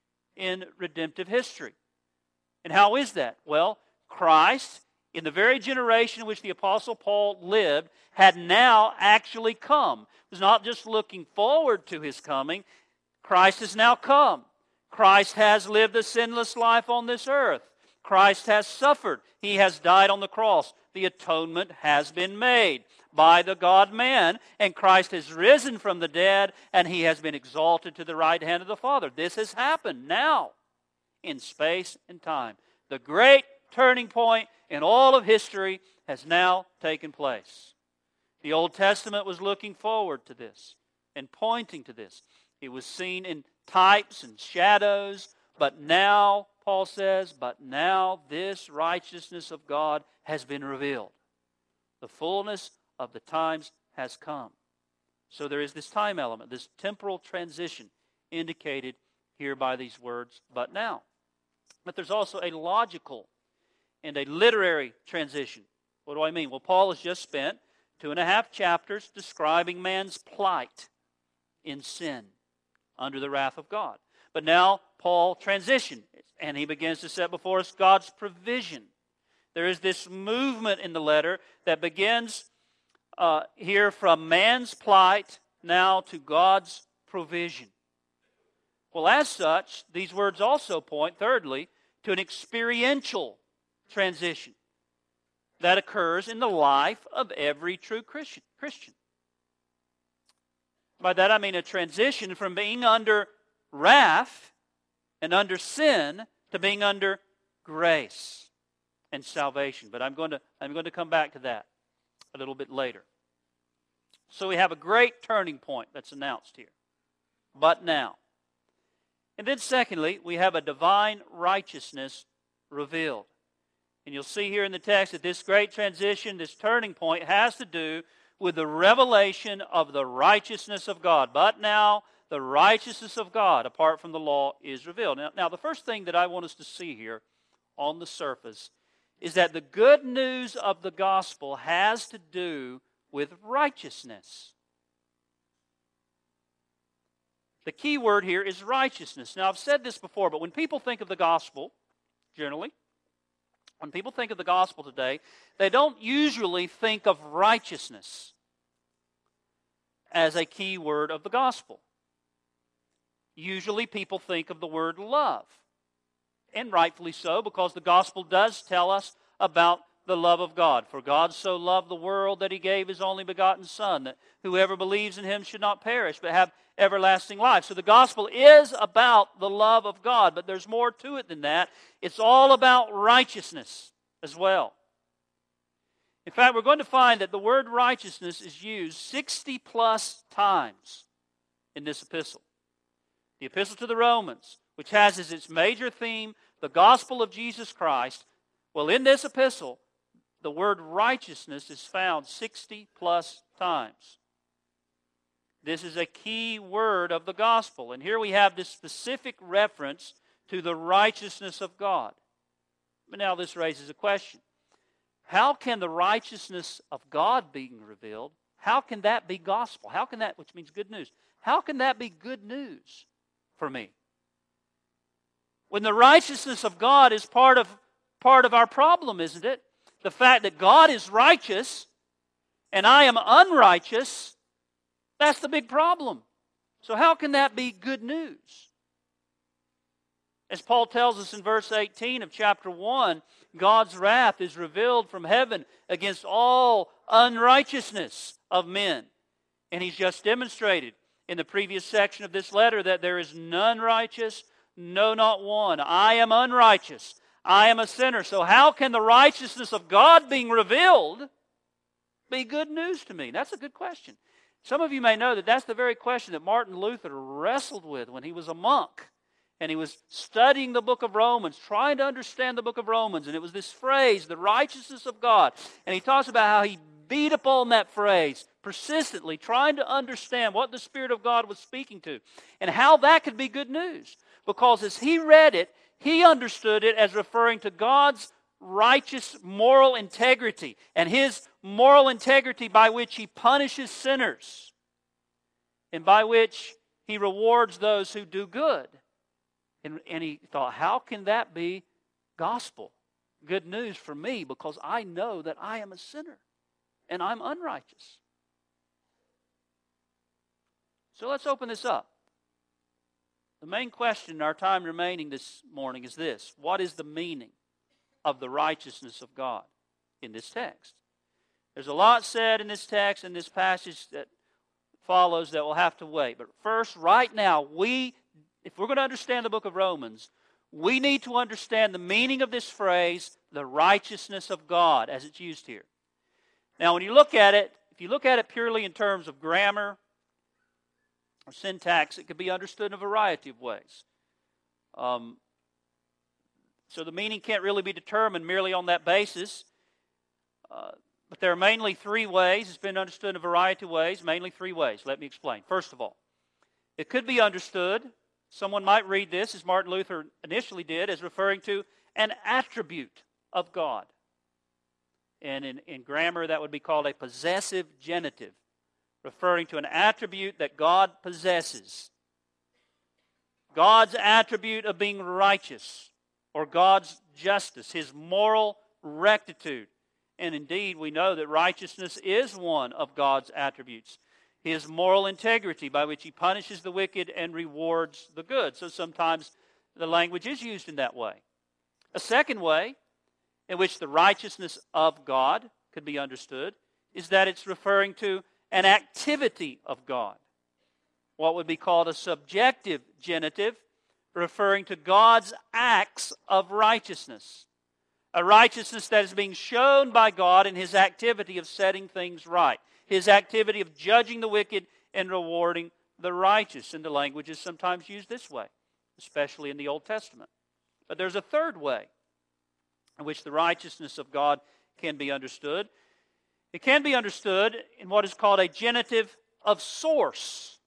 in redemptive history. And how is that? Well, Christ, in the very generation in which the Apostle Paul lived, had now actually come. He was not just looking forward to his coming. Christ has now come. Christ has lived a sinless life on this earth. Christ has suffered. He has died on the cross. The atonement has been made by the God-man, and Christ has risen from the dead, and He has been exalted to the right hand of the Father. This has happened now in space and time. The great turning point in all of history has now taken place. The Old Testament was looking forward to this and pointing to this. It was seen in types and shadows, but now, Paul says, but now this righteousness of God has been revealed. The fullness of the times has come. So there is this time element, this temporal transition indicated here by these words, but now. But there's also a logical and a literary transition. What do I mean? Well, Paul has just spent 2.5 chapters describing man's plight in sin under the wrath of God. But now Paul transitions, and he begins to set before us God's provision. There is this movement in the letter that begins here from man's plight now to God's provision. Well, as such, these words also point, thirdly, to an experiential transition that occurs in the life of every true Christian. By that I mean a transition from being under wrath and under sin to being under grace and salvation. But I'm going to come back to that a little bit later. So we have a great turning point that's announced here. But now. And then secondly, we have a divine righteousness revealed. And you'll see here in the text that this great transition, this turning point, has to do with the revelation of the righteousness of God. But now, the righteousness of God, apart from the law, is revealed. Now, the first thing that I want us to see here on the surface is that the good news of the gospel has to do with righteousness. The key word here is righteousness. Now, I've said this before, but when people think of the gospel, generally, when people think of the gospel today, they don't usually think of righteousness as a key word of the gospel. Usually people think of the word love. And rightfully so, because the gospel does tell us about the love of God. For God so loved the world that He gave His only begotten Son, that whoever believes in Him should not perish, but have everlasting life. So the gospel is about the love of God, but there's more to it than that. It's all about righteousness as well. In fact, we're going to find that the word righteousness is used 60 plus times in this epistle. The epistle to the Romans, which has as its major theme the gospel of Jesus Christ. Well, in this epistle, the word righteousness is found 60 plus times. This is a key word of the gospel. And here we have this specific reference to the righteousness of God. But now this raises a question. How can the righteousness of God being revealed, how can that be gospel? How can that, which means good news, how can that be good news for me? When the righteousness of God is part of our problem, isn't it? The fact that God is righteous and I am unrighteous, that's the big problem. So how can that be good news? As Paul tells us in verse 18 of chapter 1, God's wrath is revealed from heaven against all unrighteousness of men. And he's just demonstrated in the previous section of this letter that there is none righteous, no, not one. I am unrighteous. I am a sinner. So how can the righteousness of God being revealed be good news to me? That's a good question. Some of you may know that that's the very question that Martin Luther wrestled with when he was a monk. And he was studying the book of Romans, trying to understand the book of Romans. And it was this phrase, the righteousness of God. And he talks about how he beat upon that phrase persistently, trying to understand what the Spirit of God was speaking to. And how that could be good news. Because as he read it, he understood it as referring to God's righteous moral integrity. And His moral integrity by which He punishes sinners. And by which He rewards those who do good. And he thought, how can that be gospel? Good news for me, because I know that I am a sinner and I'm unrighteous. So let's open this up. The main question in our time remaining this morning is this. What is the meaning of the righteousness of God in this text? There's a lot said in this text, in this passage that follows that we'll have to wait. But first, right now, if we're going to understand the book of Romans, we need to understand the meaning of this phrase, the righteousness of God, as it's used here. Now, when you look at it, if you look at it purely in terms of grammar or syntax, it could be understood in a variety of ways. So the meaning can't really be determined merely on that basis. But there are mainly three ways. It's been understood in a variety of ways, mainly three ways. Let me explain. First of all, it could be understood, someone might read this, as Martin Luther initially did, as referring to an attribute of God. And in grammar, that would be called a possessive genitive, referring to an attribute that God possesses. God's attribute of being righteous, or God's justice, His moral rectitude. And indeed, we know that righteousness is one of God's attributes. His moral integrity by which He punishes the wicked and rewards the good. So sometimes the language is used in that way. A second way in which the righteousness of God could be understood is that it's referring to an activity of God. What would be called a subjective genitive, referring to God's acts of righteousness. A righteousness that is being shown by God in His activity of setting things right. His activity of judging the wicked and rewarding the righteous. And the language is sometimes used this way, especially in the Old Testament. But there's a third way in which the righteousness of God can be understood. It can be understood in what is called a genitive of source.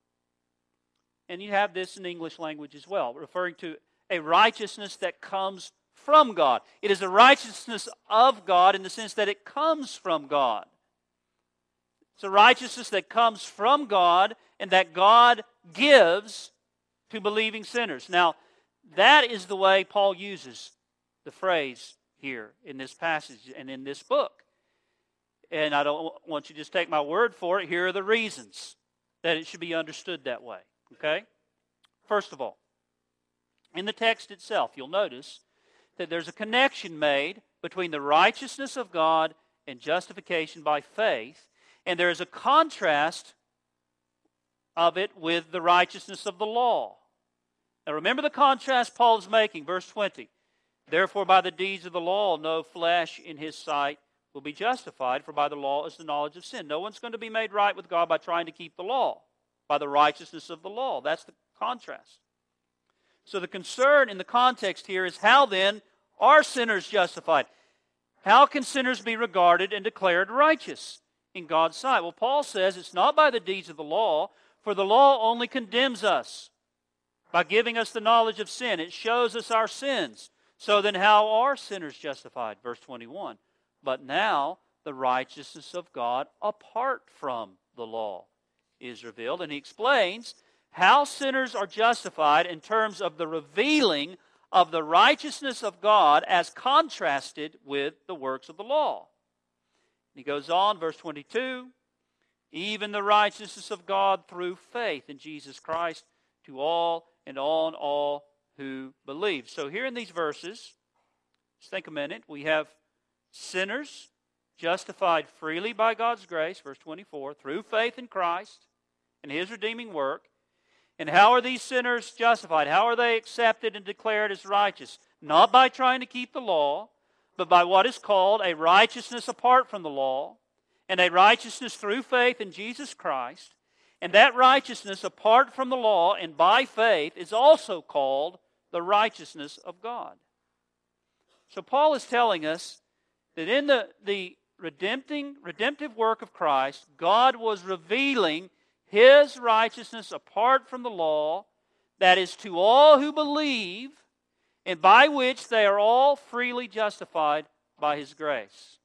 And you have this in the English language as well, referring to a righteousness that comes from God. It is a righteousness of God in the sense that it comes from God. It's a righteousness that comes from God and that God gives to believing sinners. Now, that is the way Paul uses the phrase here in this passage and in this book. And I don't want you to just take my word for it. Here are the reasons that it should be understood that way. Okay? First of all, in the text itself, you'll notice that there's a connection made between the righteousness of God and justification by faith. And there is a contrast of it with the righteousness of the law. Now remember the contrast Paul is making, verse 20. Therefore by the deeds of the law no flesh in his sight will be justified, for by the law is the knowledge of sin. No one's going to be made right with God by trying to keep the law, by the righteousness of the law. That's the contrast. So the concern in the context here is, how then are sinners justified? How can sinners be regarded and declared righteous in God's sight? Well, Paul says it's not by the deeds of the law, for the law only condemns us by giving us the knowledge of sin. It shows us our sins. So then how are sinners justified? Verse 21. But now the righteousness of God apart from the law is revealed. And he explains how sinners are justified in terms of the revealing of the righteousness of God as contrasted with the works of the law. And he goes on, verse 22, even the righteousness of God through faith in Jesus Christ to all and on all who believe. So here in these verses, just think a minute, we have sinners justified freely by God's grace, verse 24, through faith in Christ and His redeeming work. And how are these sinners justified? How are they accepted and declared as righteous? Not by trying to keep the law, but by what is called a righteousness apart from the law, and a righteousness through faith in Jesus Christ. And that righteousness apart from the law and by faith is also called the righteousness of God. So Paul is telling us that in the redemptive work of Christ, God was revealing His righteousness apart from the law, that is to all who believe, and by which they are all freely justified by His grace.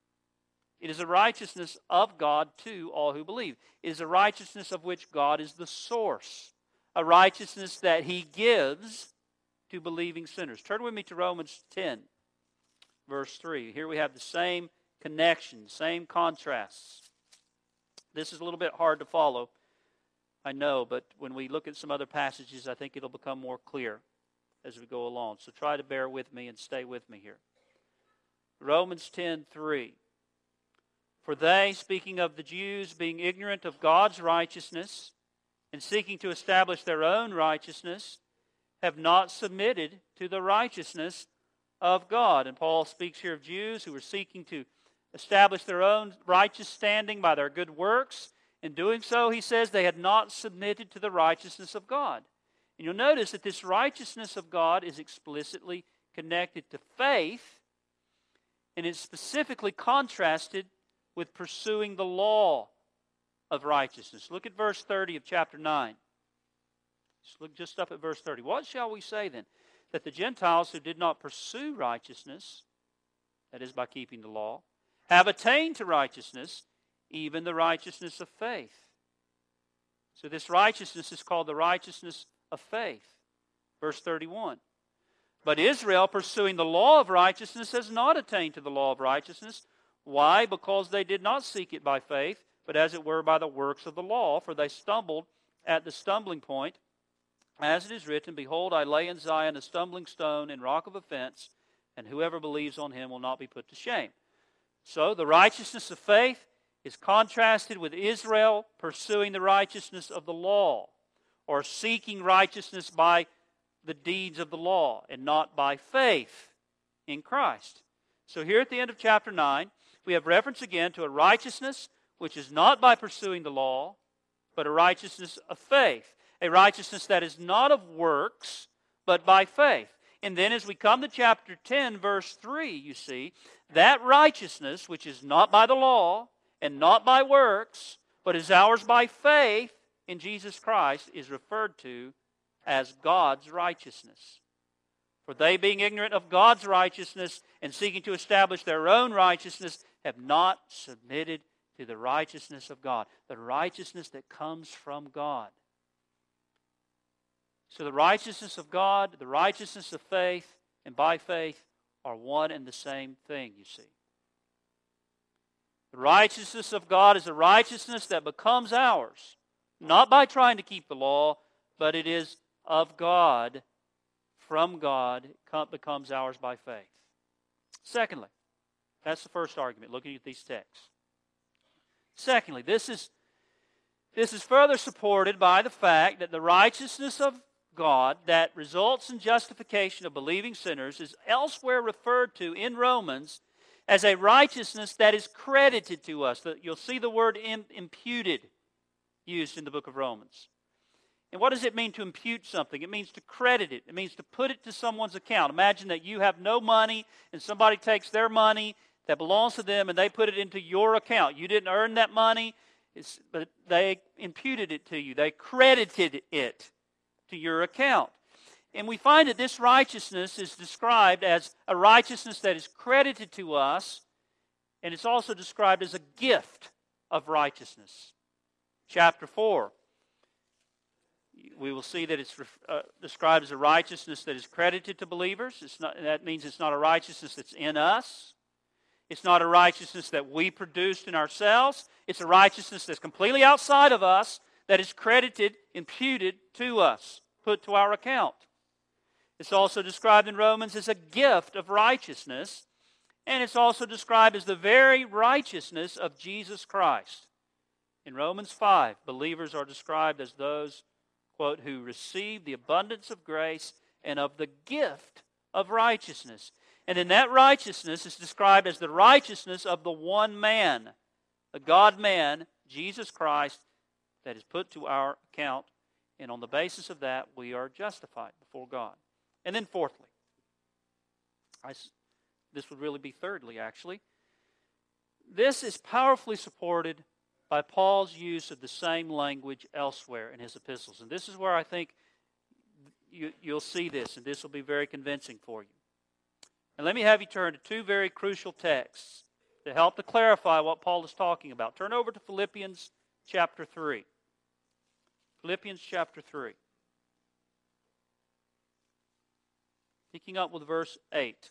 It is a righteousness of God to all who believe. It is a righteousness of which God is the source, a righteousness that He gives to believing sinners. Turn with me to Romans 10, verse 3. Here we have the same connection, same contrasts. This is a little bit hard to follow, I know, but when we look at some other passages, I think it'll become more clear as we go along. So try to bear with me and stay with me here. Romans 10:3. For they, speaking of the Jews, being ignorant of God's righteousness and seeking to establish their own righteousness, have not submitted to the righteousness of God. And Paul speaks here of Jews who were seeking to establish their own righteous standing by their good works. In doing so, he says they had not submitted to the righteousness of God. And you'll notice that this righteousness of God is explicitly connected to faith, and it's specifically contrasted with pursuing the law of righteousness. Look at verse 30 of chapter 9. Look just up at verse 30. What shall we say then? That the Gentiles who did not pursue righteousness, that is by keeping the law, have attained to righteousness, even the righteousness of faith. So this righteousness is called the righteousness of faith. Verse 31. But Israel, pursuing the law of righteousness, has not attained to the law of righteousness. Why? Because they did not seek it by faith, but as it were by the works of the law, for they stumbled at the stumbling point. As it is written, Behold, I lay in Zion a stumbling stone and rock of offense, and whoever believes on him will not be put to shame. So the righteousness of faith is contrasted with Israel pursuing the righteousness of the law, or seeking righteousness by the deeds of the law and not by faith in Christ. So here at the end of chapter 9, we have reference again to a righteousness which is not by pursuing the law, but a righteousness of faith. A righteousness that is not of works, but by faith. And then as we come to chapter 10, verse 3, you see, that righteousness, which is not by the law and not by works, but is ours by faith in Jesus Christ, is referred to as God's righteousness. For they, being ignorant of God's righteousness and seeking to establish their own righteousness, have not submitted to the righteousness of God, the righteousness that comes from God. So the righteousness of God, the righteousness of faith, and by faith are one and the same thing, you see. The righteousness of God is a righteousness that becomes ours, not by trying to keep the law, but it is of God, from God, it becomes ours by faith. Secondly, that's the first argument, looking at these texts. Secondly, this is further supported by the fact that the righteousness of God that results in justification of believing sinners is elsewhere referred to in Romans as a righteousness that is credited to us. You'll see the word imputed used in the book of Romans. And what does it mean to impute something? It means to credit it. It means to put it to someone's account. Imagine that you have no money and somebody takes their money that belongs to them and they put it into your account. You didn't earn that money, but they imputed it to you. They credited it to your account. And we find that this righteousness is described as a righteousness that is credited to us, and it's also described as a gift of righteousness. Chapter 4. We will see that it's described as a righteousness that is credited to believers. That means it's not a righteousness that's in us. It's not a righteousness that we produced in ourselves. It's a righteousness that's completely outside of us, that is credited, imputed to us, put to our account. It's also described in Romans as a gift of righteousness, and it's also described as the very righteousness of Jesus Christ. In Romans 5, believers are described as those, quote, who receive the abundance of grace and of the gift of righteousness. And in that righteousness is described as the righteousness of the one man, the God-man, Jesus Christ, that is put to our account. And on the basis of that, we are justified before God. And then fourthly, this would really be thirdly, actually. This is powerfully supported by Paul's use of the same language elsewhere in his epistles. And this is where I think you'll see this, and this will be very convincing for you. And let me have you turn to two very crucial texts to help to clarify what Paul is talking about. Turn over to Philippians chapter 3. Philippians chapter 3. Picking up with verse 8.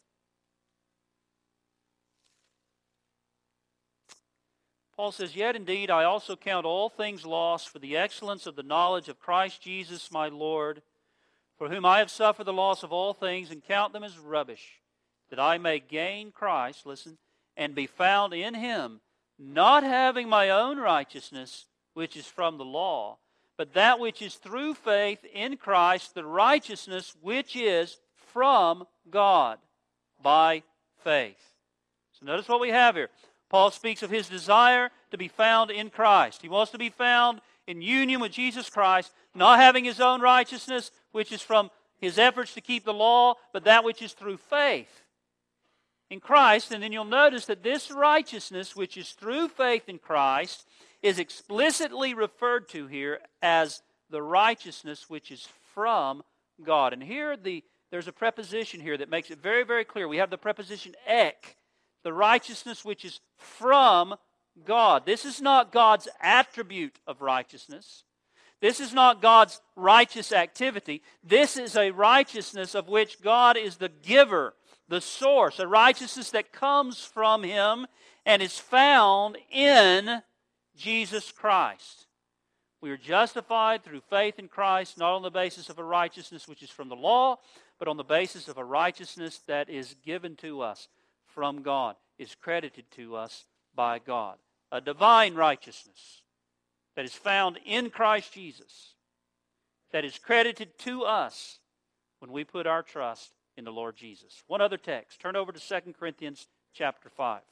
Paul says, "Yet indeed I also count all things lost for the excellence of the knowledge of Christ Jesus my Lord, for whom I have suffered the loss of all things, and count them as rubbish, that I may gain Christ," listen, "and be found in Him, not having my own righteousness, which is from the law, but that which is through faith in Christ, the righteousness which is from God by faith." So notice what we have here. Paul speaks of his desire to be found in Christ. He wants to be found in union with Jesus Christ, not having his own righteousness, which is from his efforts to keep the law, but that which is through faith in Christ. And then you'll notice that this righteousness, which is through faith in Christ, is explicitly referred to here as the righteousness which is from God. And here there's a preposition here that makes it very, very clear. We have the preposition ek, the righteousness which is from God. This is not God's attribute of righteousness. This is not God's righteous activity. This is a righteousness of which God is the giver, the source, a righteousness that comes from Him and is found in Jesus Christ. We are justified through faith in Christ, not on the basis of a righteousness which is from the law, but on the basis of a righteousness that is given to us from God, is credited to us by God. A divine righteousness that is found in Christ Jesus, that is credited to us when we put our trust in the Lord Jesus. One other text. Turn over to 2 Corinthians chapter 5.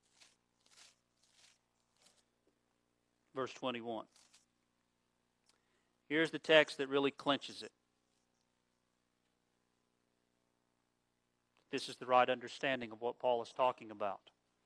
Verse 21. Here's the text that really clinches it. This is the right understanding of what Paul is talking about.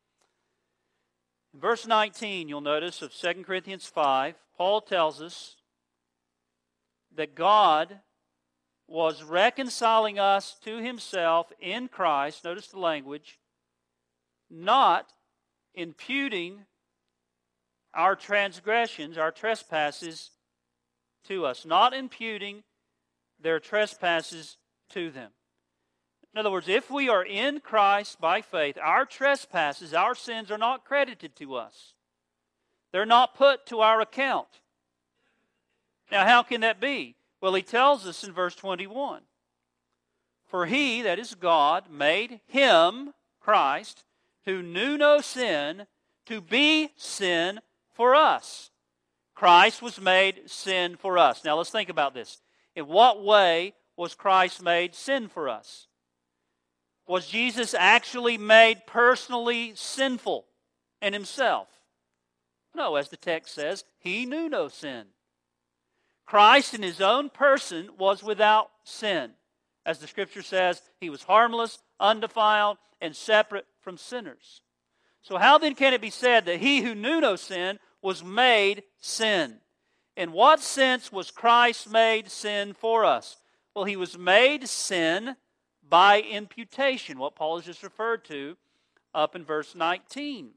In verse 19, you'll notice of 2 Corinthians 5, Paul tells us that God was reconciling us to Himself in Christ, notice the language, not imputing our transgressions, our trespasses to us, not imputing their trespasses to them. In other words, if we are in Christ by faith, our trespasses, our sins are not credited to us. They're not put to our account. Now, how can that be? Well, he tells us in verse 21, "For He," that is God, "made Him," Christ, "who knew no sin, to be sin for us." Christ was made sin for us. Now, let's think about this. In what way was Christ made sin for us? Was Jesus actually made personally sinful in Himself? No, as the text says, He knew no sin. Christ in his own person was without sin. As the Scripture says, he was harmless, undefiled, and separate from sinners. So how then can it be said that he who knew no sin was made sin? In what sense was Christ made sin for us? Well, he was made sin by imputation, what Paul has just referred to up in verse 19.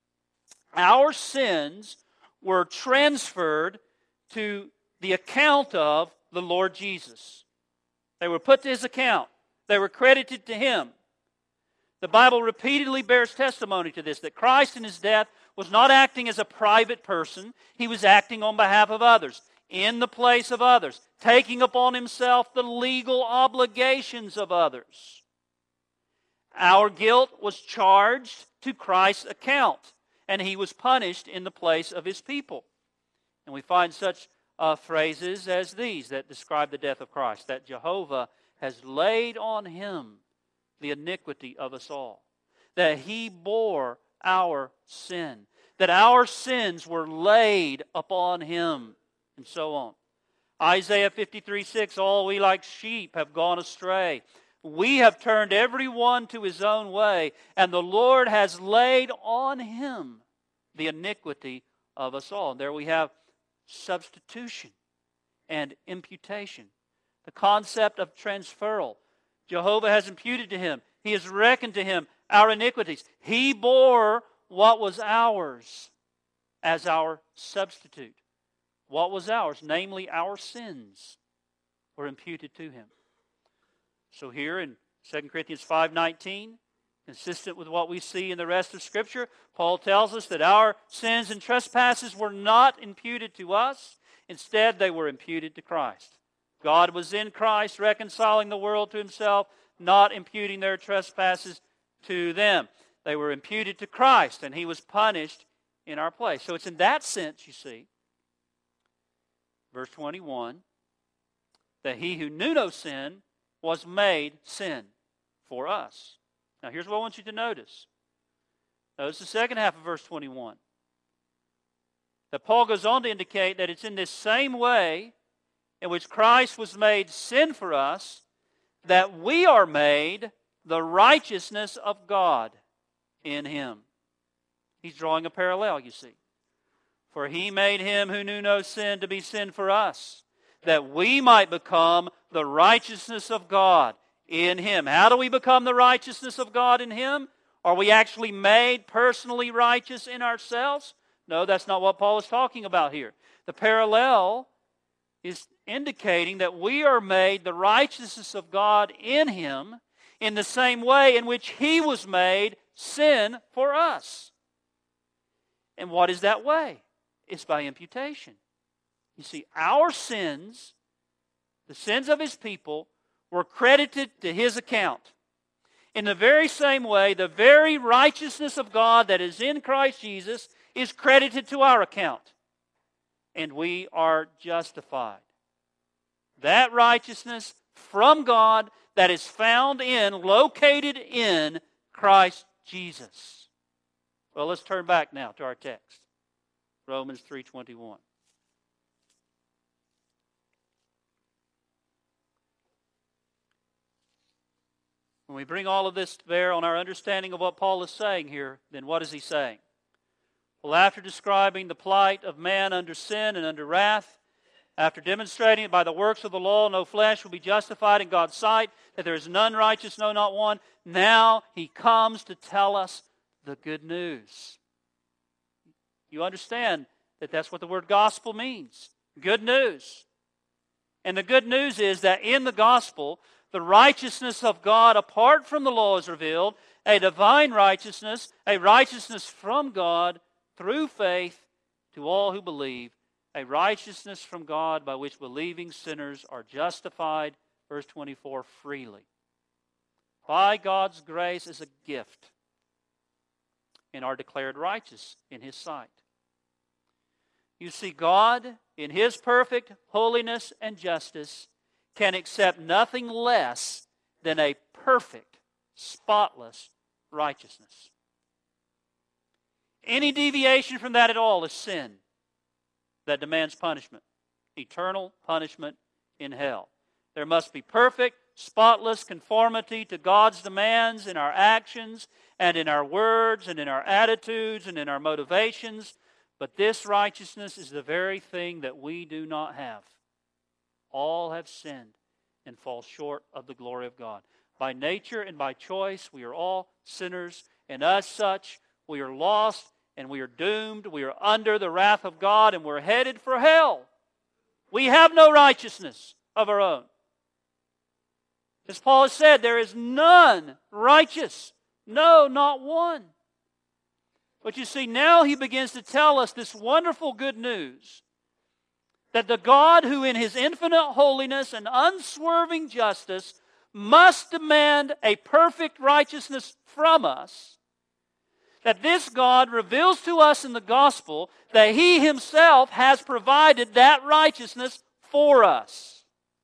Our sins were transferred to the account of the Lord Jesus. They were put to his account. They were credited to him. The Bible repeatedly bears testimony to this, that Christ in his death was not acting as a private person. He was acting on behalf of others, in the place of others, taking upon himself the legal obligations of others. Our guilt was charged to Christ's account, and he was punished in the place of his people. And we find such phrases as these that describe the death of Christ, that Jehovah has laid on him the iniquity of us all, that he bore our sin, that our sins were laid upon him, and so on. Isaiah 53:6, all we like sheep have gone astray. We have turned every one to his own way, and the Lord has laid on him the iniquity of us all. And there we have substitution and imputation. The concept of transferal. Jehovah has imputed to him. He has reckoned to him our iniquities. He bore what was ours as our substitute. What was ours? Namely, our sins were imputed to him. So here in 2 Corinthians 5:19, consistent with what we see in the rest of Scripture, Paul tells us that our sins and trespasses were not imputed to us. Instead, they were imputed to Christ. God was in Christ, reconciling the world to himself, not imputing their trespasses to them. They were imputed to Christ, and he was punished in our place. So it's in that sense, you see, verse 21, that he who knew no sin was made sin for us. Now here's what I want you to notice. Notice the second half of verse 21. That Paul goes on to indicate that it's in this same way in which Christ was made sin for us that we are made the righteousness of God in him. He's drawing a parallel, you see. For he made him who knew no sin to be sin for us, that we might become the righteousness of God in him. How do we become the righteousness of God in him? Are we actually made personally righteous in ourselves? No, that's not what Paul is talking about here. The parallel is indicating that we are made the righteousness of God in him in the same way in which he was made sin for us. And what is that way? It's by imputation. You see, our sins, the sins of his people, were credited to his account. In the very same way, the very righteousness of God that is in Christ Jesus is credited to our account. And we are justified. That righteousness from God that is found in, located in Christ Jesus. Well, let's turn back now to our text. Romans 3:21. When we bring all of this to bear on our understanding of what Paul is saying here, then what is he saying? Well, after describing the plight of man under sin and under wrath, after demonstrating that by the works of the law no flesh will be justified in God's sight, that there is none righteous, no, not one, now he comes to tell us the good news. You understand that that's what the word gospel means. Good news. And the good news is that in the gospel, the righteousness of God apart from the law is revealed, a divine righteousness, a righteousness from God through faith to all who believe, a righteousness from God by which believing sinners are justified, verse 24, freely. By God's grace as a gift, and are declared righteous in his sight. You see, God, in his perfect holiness and justice, can accept nothing less than a perfect, spotless righteousness. Any deviation from that at all is sin that demands punishment. eternal punishment in hell. There must be perfect, spotless conformity to God's demands in our actions and in our words and in our attitudes and in our motivations. But this righteousness is the very thing that we do not have. All have sinned and fall short of the glory of God. By nature and by choice, we are all sinners, and as such, we are lost and we are doomed. We are under the wrath of God and we're headed for hell. We have no righteousness of our own. As Paul has said, there is none righteous. No, not one. But you see, now he begins to tell us this wonderful good news that the God who in His infinite holiness and unswerving justice must demand a perfect righteousness from us, that this God reveals to us in the gospel that He Himself has provided that righteousness for us.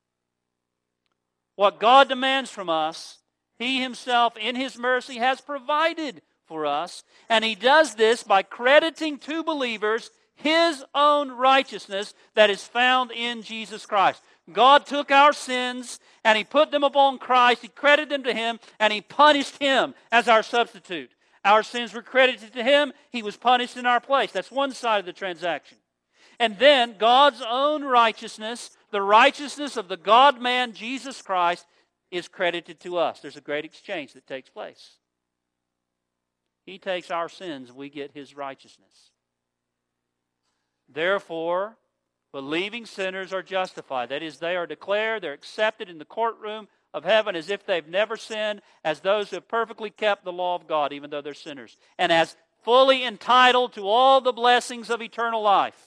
What God demands from us, He Himself in His mercy has provided for us, and He does this by crediting to believers His own righteousness that is found in Jesus Christ. God took our sins and He put them upon Christ, He credited them to Him, and He punished Him as our substitute. Our sins were credited to Him, He was punished in our place. That's one side of the transaction. And then God's own righteousness, the righteousness of the God-man Jesus Christ, is credited to us. There's a great exchange that takes place. He takes our sins, we get His righteousness. Therefore, believing sinners are justified. That is, they are declared, they're accepted in the courtroom of heaven as if they've never sinned, as those who have perfectly kept the law of God, even though they're sinners, and as fully entitled to all the blessings of eternal life.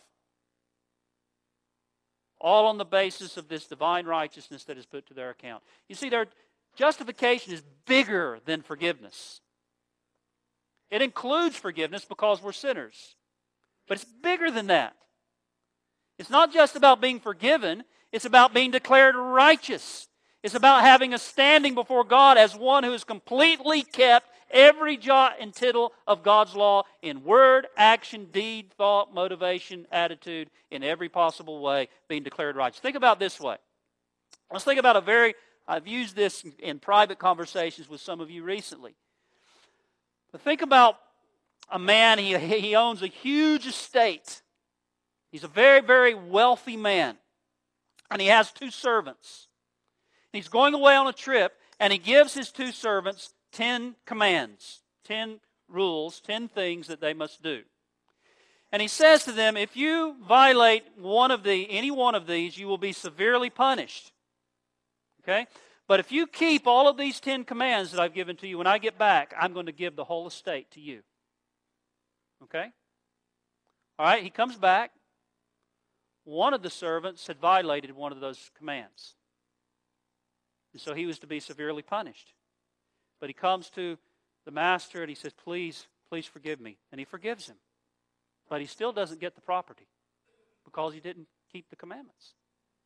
All on the basis of this divine righteousness that is put to their account. You see, their justification is bigger than forgiveness. It includes forgiveness because we're sinners. But it's bigger than that. It's not just about being forgiven. It's about being declared righteous. It's about having a standing before God as one who has completely kept every jot and tittle of God's law in word, action, deed, thought, motivation, attitude, in every possible way, being declared righteous. Think about it this way. Let's think about I've used this in private conversations with some of you recently. But think about a man, he owns a huge estate. He's a very, very wealthy man. And he has 2 servants. He's going away on a trip, and he gives his 2 servants 10 commands, 10 rules, 10 things that they must do. And he says to them, if you violate any one of these, you will be severely punished. Okay? But if you keep all of these 10 commands that I've given to you, when I get back, I'm going to give the whole estate to you. Okay? All right, he comes back. One of the servants had violated one of those commands. And so he was to be severely punished. But he comes to the master and he says, please forgive me. And he forgives him. But he still doesn't get the property because he didn't keep the commandments.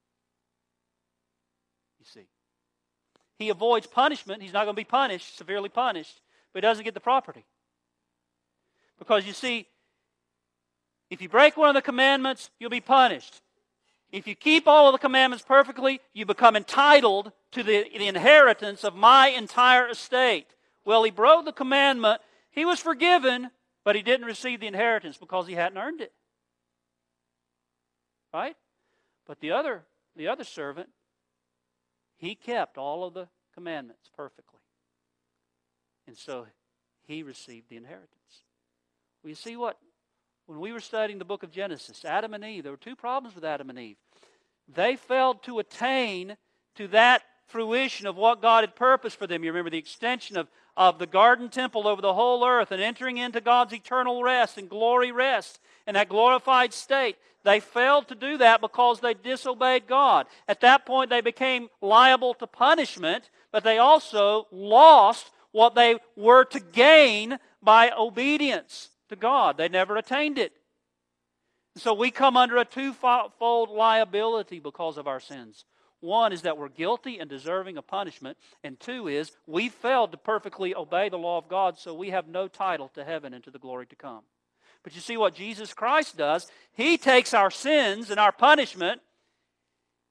You see. He avoids punishment. He's not going to be punished, severely punished, but he doesn't get the property. Because you see, if you break one of the commandments, you'll be punished. If you keep all of the commandments perfectly, you become entitled to the inheritance of my entire estate. Well, he broke the commandment. He was forgiven, but he didn't receive the inheritance because he hadn't earned it. Right? But the other servant, he kept all of the commandments perfectly. And so he received the inheritance. Well, you see what? When we were studying the book of Genesis, Adam and Eve, there were 2 problems with Adam and Eve. They failed to attain to that fruition of what God had purposed for them. You remember the extension of the garden temple over the whole earth and entering into God's eternal rest and glory rest in that glorified state. They failed to do that because they disobeyed God. At that point, they became liable to punishment, but they also lost what they were to gain by obedience to God. They never attained it. So we come under a 2-fold liability because of our sins. One is that we're guilty and deserving of punishment, and 2 is we failed to perfectly obey the law of God, so we have no title to heaven and to the glory to come. But you see what Jesus Christ does? He takes our sins and our punishment,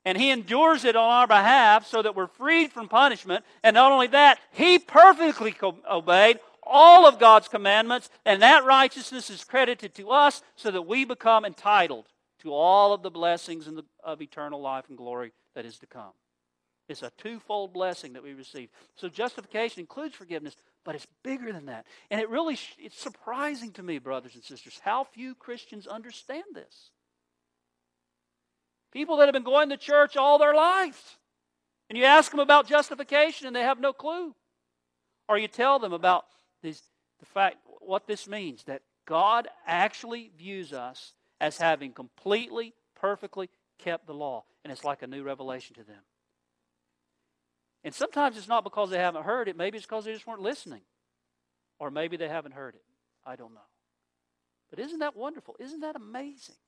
And He endures it on our behalf so that we're freed from punishment. And not only that, He perfectly obeyed all of God's commandments, and that righteousness is credited to us so that we become entitled to all of the blessings of eternal life and glory that is to come. It's a twofold blessing that we receive. So justification includes forgiveness, but it's bigger than that. And it's surprising to me, brothers and sisters, how few Christians understand this. People that have been going to church all their lives, and you ask them about justification and they have no clue. Or you tell them about the fact, what this means, that God actually views us as having completely, perfectly kept the law. And it's like a new revelation to them. And sometimes it's not because they haven't heard it. Maybe it's because they just weren't listening. Or maybe they haven't heard it. I don't know. But isn't that wonderful? Isn't that amazing?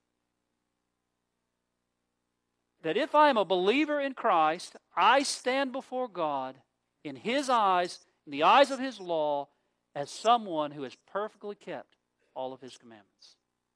That if I am a believer in Christ, I stand before God in His eyes, in the eyes of His law, as someone who has perfectly kept all of His commandments.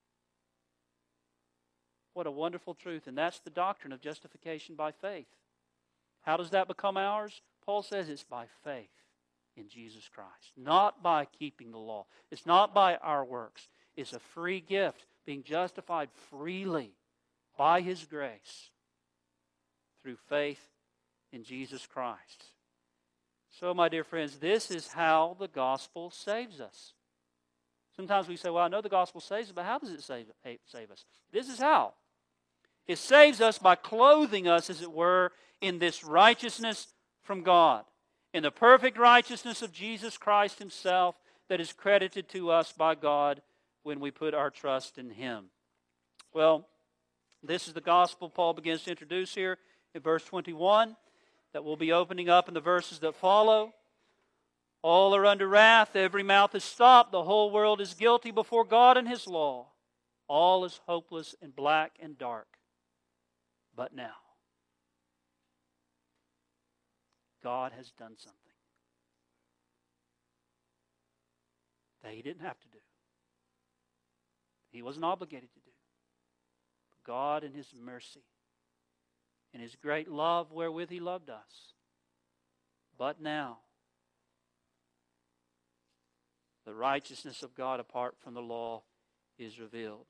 What a wonderful truth. And that's the doctrine of justification by faith. How does that become ours? Paul says it's by faith in Jesus Christ. Not by keeping the law. It's not by our works. It's a free gift, being justified freely by His grace through faith in Jesus Christ. So, my dear friends, this is how the gospel saves us. Sometimes we say, well, I know the gospel saves us, but how does it save us? This is how. It saves us by clothing us, as it were, in this righteousness from God, in the perfect righteousness of Jesus Christ Himself that is credited to us by God when we put our trust in Him. Well, this is the gospel Paul begins to introduce here in verse 21 that we'll be opening up in the verses that follow. All are under wrath, every mouth is stopped, the whole world is guilty before God and His law. All is hopeless and black and dark. But now, God has done something that He didn't have to do. He wasn't obligated to do. But God in His mercy and His great love wherewith He loved us. But now, the righteousness of God apart from the law is revealed.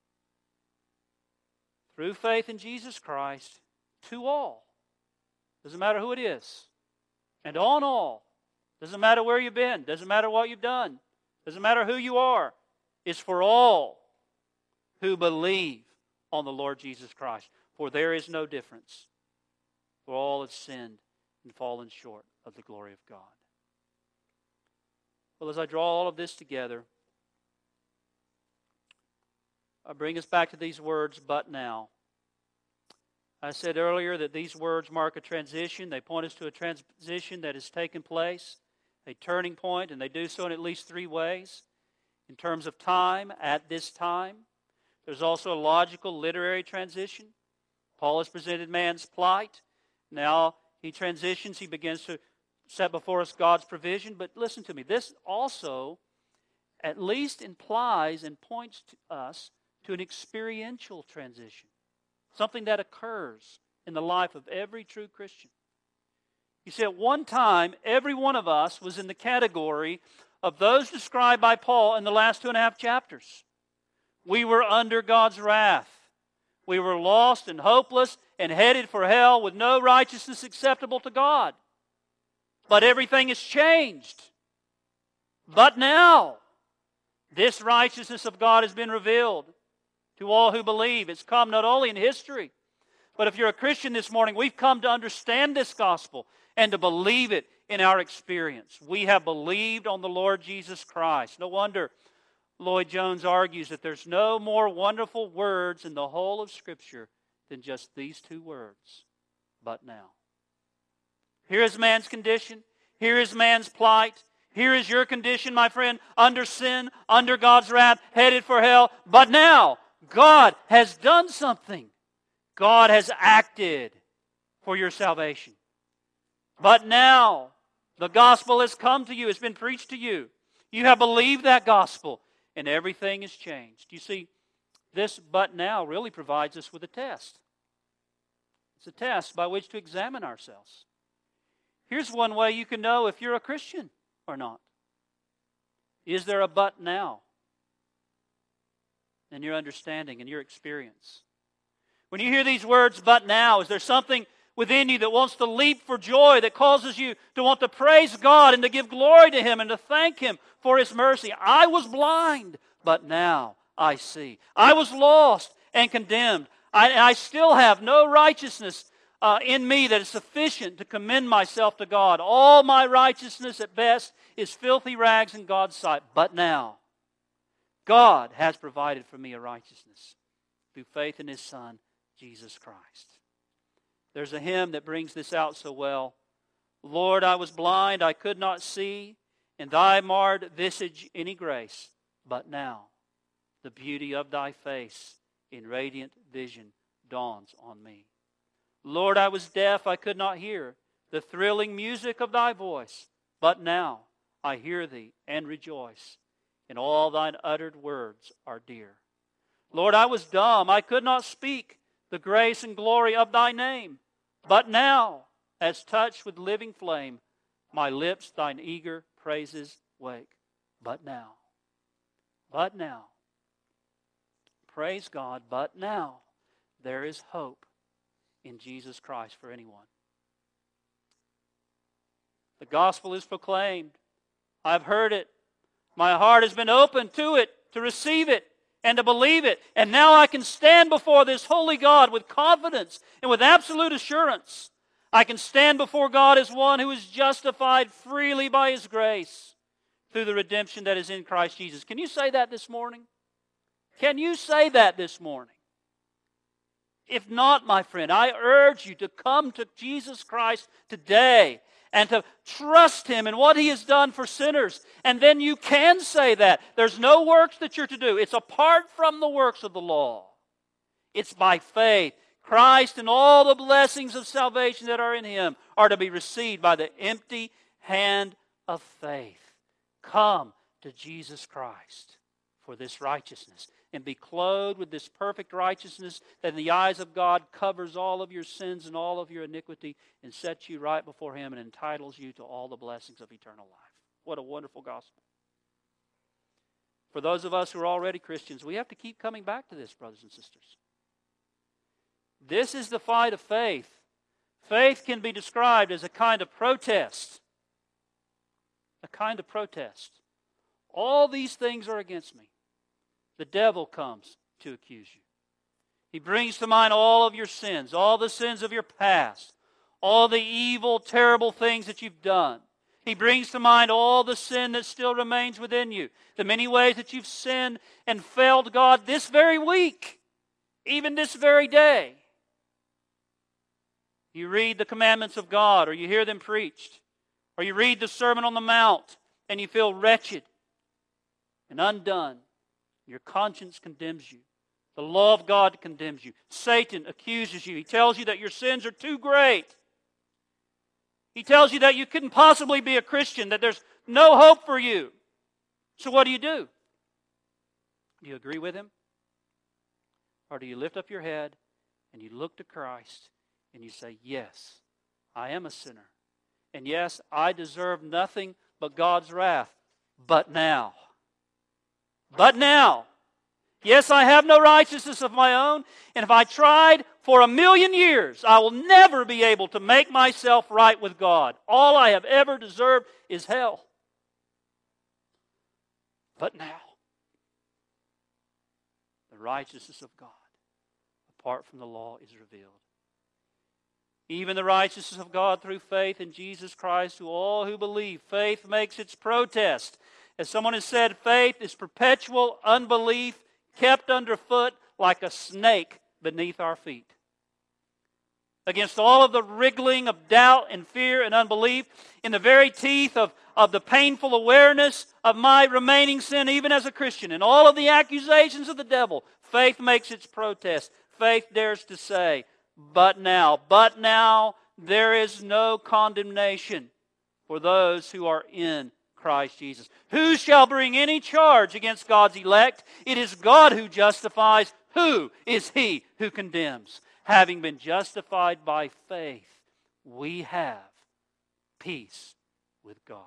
Through faith in Jesus Christ, to all. Doesn't matter who it is. And on all. Doesn't matter where you've been. Doesn't matter what you've done. Doesn't matter who you are. It's for all who believe on the Lord Jesus Christ. For there is no difference. For all have sinned and fallen short of the glory of God. Well, as I draw all of this together, I bring us back to these words, but now. I said earlier that these words mark a transition. They point us to a transition that has taken place, a turning point, and they do so in at least three ways. In terms of time, at this time. There's also a logical, literary transition. Paul has presented man's plight. Now he transitions. He begins to set before us God's provision. But listen to me. This also at least implies and points to us to an experiential transition. Something that occurs in the life of every true Christian. You see, at one time, every one of us was in the category of those described by Paul in the last 2.5 chapters. We were under God's wrath. We were lost and hopeless and headed for hell with no righteousness acceptable to God. But everything has changed. But now, this righteousness of God has been revealed to all who believe. It's come not only in history, but if you're a Christian this morning, we've come to understand this gospel and to believe it in our experience. We have believed on the Lord Jesus Christ. No wonder Lloyd Jones argues that there's no more wonderful words in the whole of Scripture than just these two words, but now. Here is man's condition. Here is man's plight. Here is your condition, my friend, under sin, under God's wrath, headed for hell. But now, God has done something. God has acted for your salvation. But now, the gospel has come to you. It's been preached to you. You have believed that gospel, and everything has changed. You see, this but now really provides us with a test. It's a test by which to examine ourselves. Here's one way you can know if you're a Christian or not. Is there a but now in your understanding and your experience? When you hear these words, but now, is there something within you that wants to leap for joy, that causes you to want to praise God and to give glory to Him and to thank Him for His mercy? I was blind, but now I see. I was lost and condemned. I still have no righteousness in me that is sufficient to commend myself to God. All my righteousness at best is filthy rags in God's sight. But now, God has provided for me a righteousness through faith in His Son, Jesus Christ. There's a hymn that brings this out so well. Lord, I was blind, I could not see, in Thy marred visage any grace. But now, the beauty of Thy face in radiant vision dawns on me. Lord, I was deaf, I could not hear the thrilling music of Thy voice. But now, I hear Thee and rejoice, and all Thine uttered words are dear. Lord, I was dumb, I could not speak the grace and glory of Thy name. But now, as touched with living flame, my lips Thine eager praises wake. But now, praise God, but now there is hope in Jesus Christ for anyone. The gospel is proclaimed. I've heard it. My heart has been opened to it, to receive it, and to believe it. And now I can stand before this holy God with confidence and with absolute assurance. I can stand before God as one who is justified freely by His grace through the redemption that is in Christ Jesus. Can you say that this morning? Can you say that this morning? If not, my friend, I urge you to come to Jesus Christ today and to trust Him in what He has done for sinners. And then you can say that. There's no works that you're to do. It's apart from the works of the law. It's by faith. Christ and all the blessings of salvation that are in Him are to be received by the empty hand of faith. Come to Jesus Christ for this righteousness and be clothed with this perfect righteousness that in the eyes of God covers all of your sins and all of your iniquity and sets you right before Him and entitles you to all the blessings of eternal life. What a wonderful gospel. For those of us who are already Christians, we have to keep coming back to this, brothers and sisters. This is the fight of faith. Faith can be described as a kind of protest. A kind of protest. All these things are against me. The devil comes to accuse you. He brings to mind all of your sins, all the sins of your past, all the evil, terrible things that you've done. He brings to mind all the sin that still remains within you, the many ways that you've sinned and failed God this very week, even this very day. You read the commandments of God, or you hear them preached, or you read the Sermon on the Mount, and you feel wretched and undone. Your conscience condemns you. The law of God condemns you. Satan accuses you. He tells you that your sins are too great. He tells you that you couldn't possibly be a Christian, that there's no hope for you. So what do? Do you agree with him? Or do you lift up your head and you look to Christ and you say, yes, I am a sinner. And yes, I deserve nothing but God's wrath. But now, yes, I have no righteousness of my own, and if I tried for 1,000,000 years, I will never be able to make myself right with God. All I have ever deserved is hell. But now, the righteousness of God, apart from the law, is revealed. Even the righteousness of God through faith in Jesus Christ to all who believe. Faith makes its protest. As someone has said, faith is perpetual unbelief kept underfoot like a snake beneath our feet. Against all of the wriggling of doubt and fear and unbelief, in the very teeth of the painful awareness of my remaining sin, even as a Christian, and all of the accusations of the devil, faith makes its protest. Faith dares to say, but now, there is no condemnation for those who are in Christ Jesus. Who shall bring any charge against God's elect? It is God who justifies. Who is he who condemns? having been justified by faith, we have peace with God.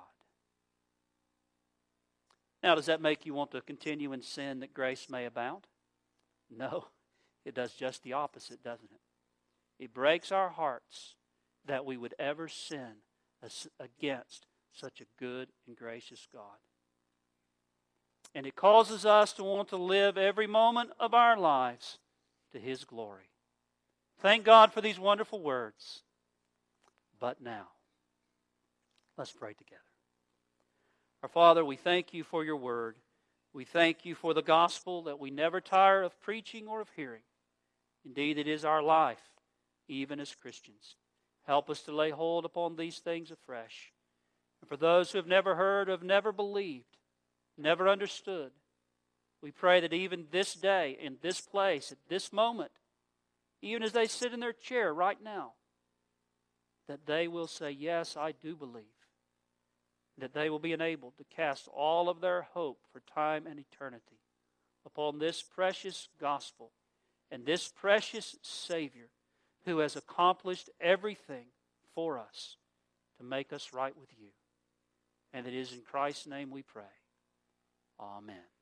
Now, does that make you want to continue in sin that grace may abound? No, it does just the opposite, doesn't it? It breaks our hearts that we would ever sin against such a good and gracious God. And it causes us to want to live every moment of our lives to His glory. Thank God for these wonderful words. But now, let's pray together. Our Father, we thank You for Your word. We thank You for the gospel that we never tire of preaching or of hearing. Indeed, it is our life, even as Christians. Help us to lay hold upon these things afresh. And for those who have never heard, have never believed, never understood, we pray that even this day, in this place, at this moment, even as they sit in their chair right now, that they will say, yes, I do believe. That they will be enabled to cast all of their hope for time and eternity upon this precious gospel and this precious Savior who has accomplished everything for us to make us right with You. And it is in Christ's name we pray. Amen.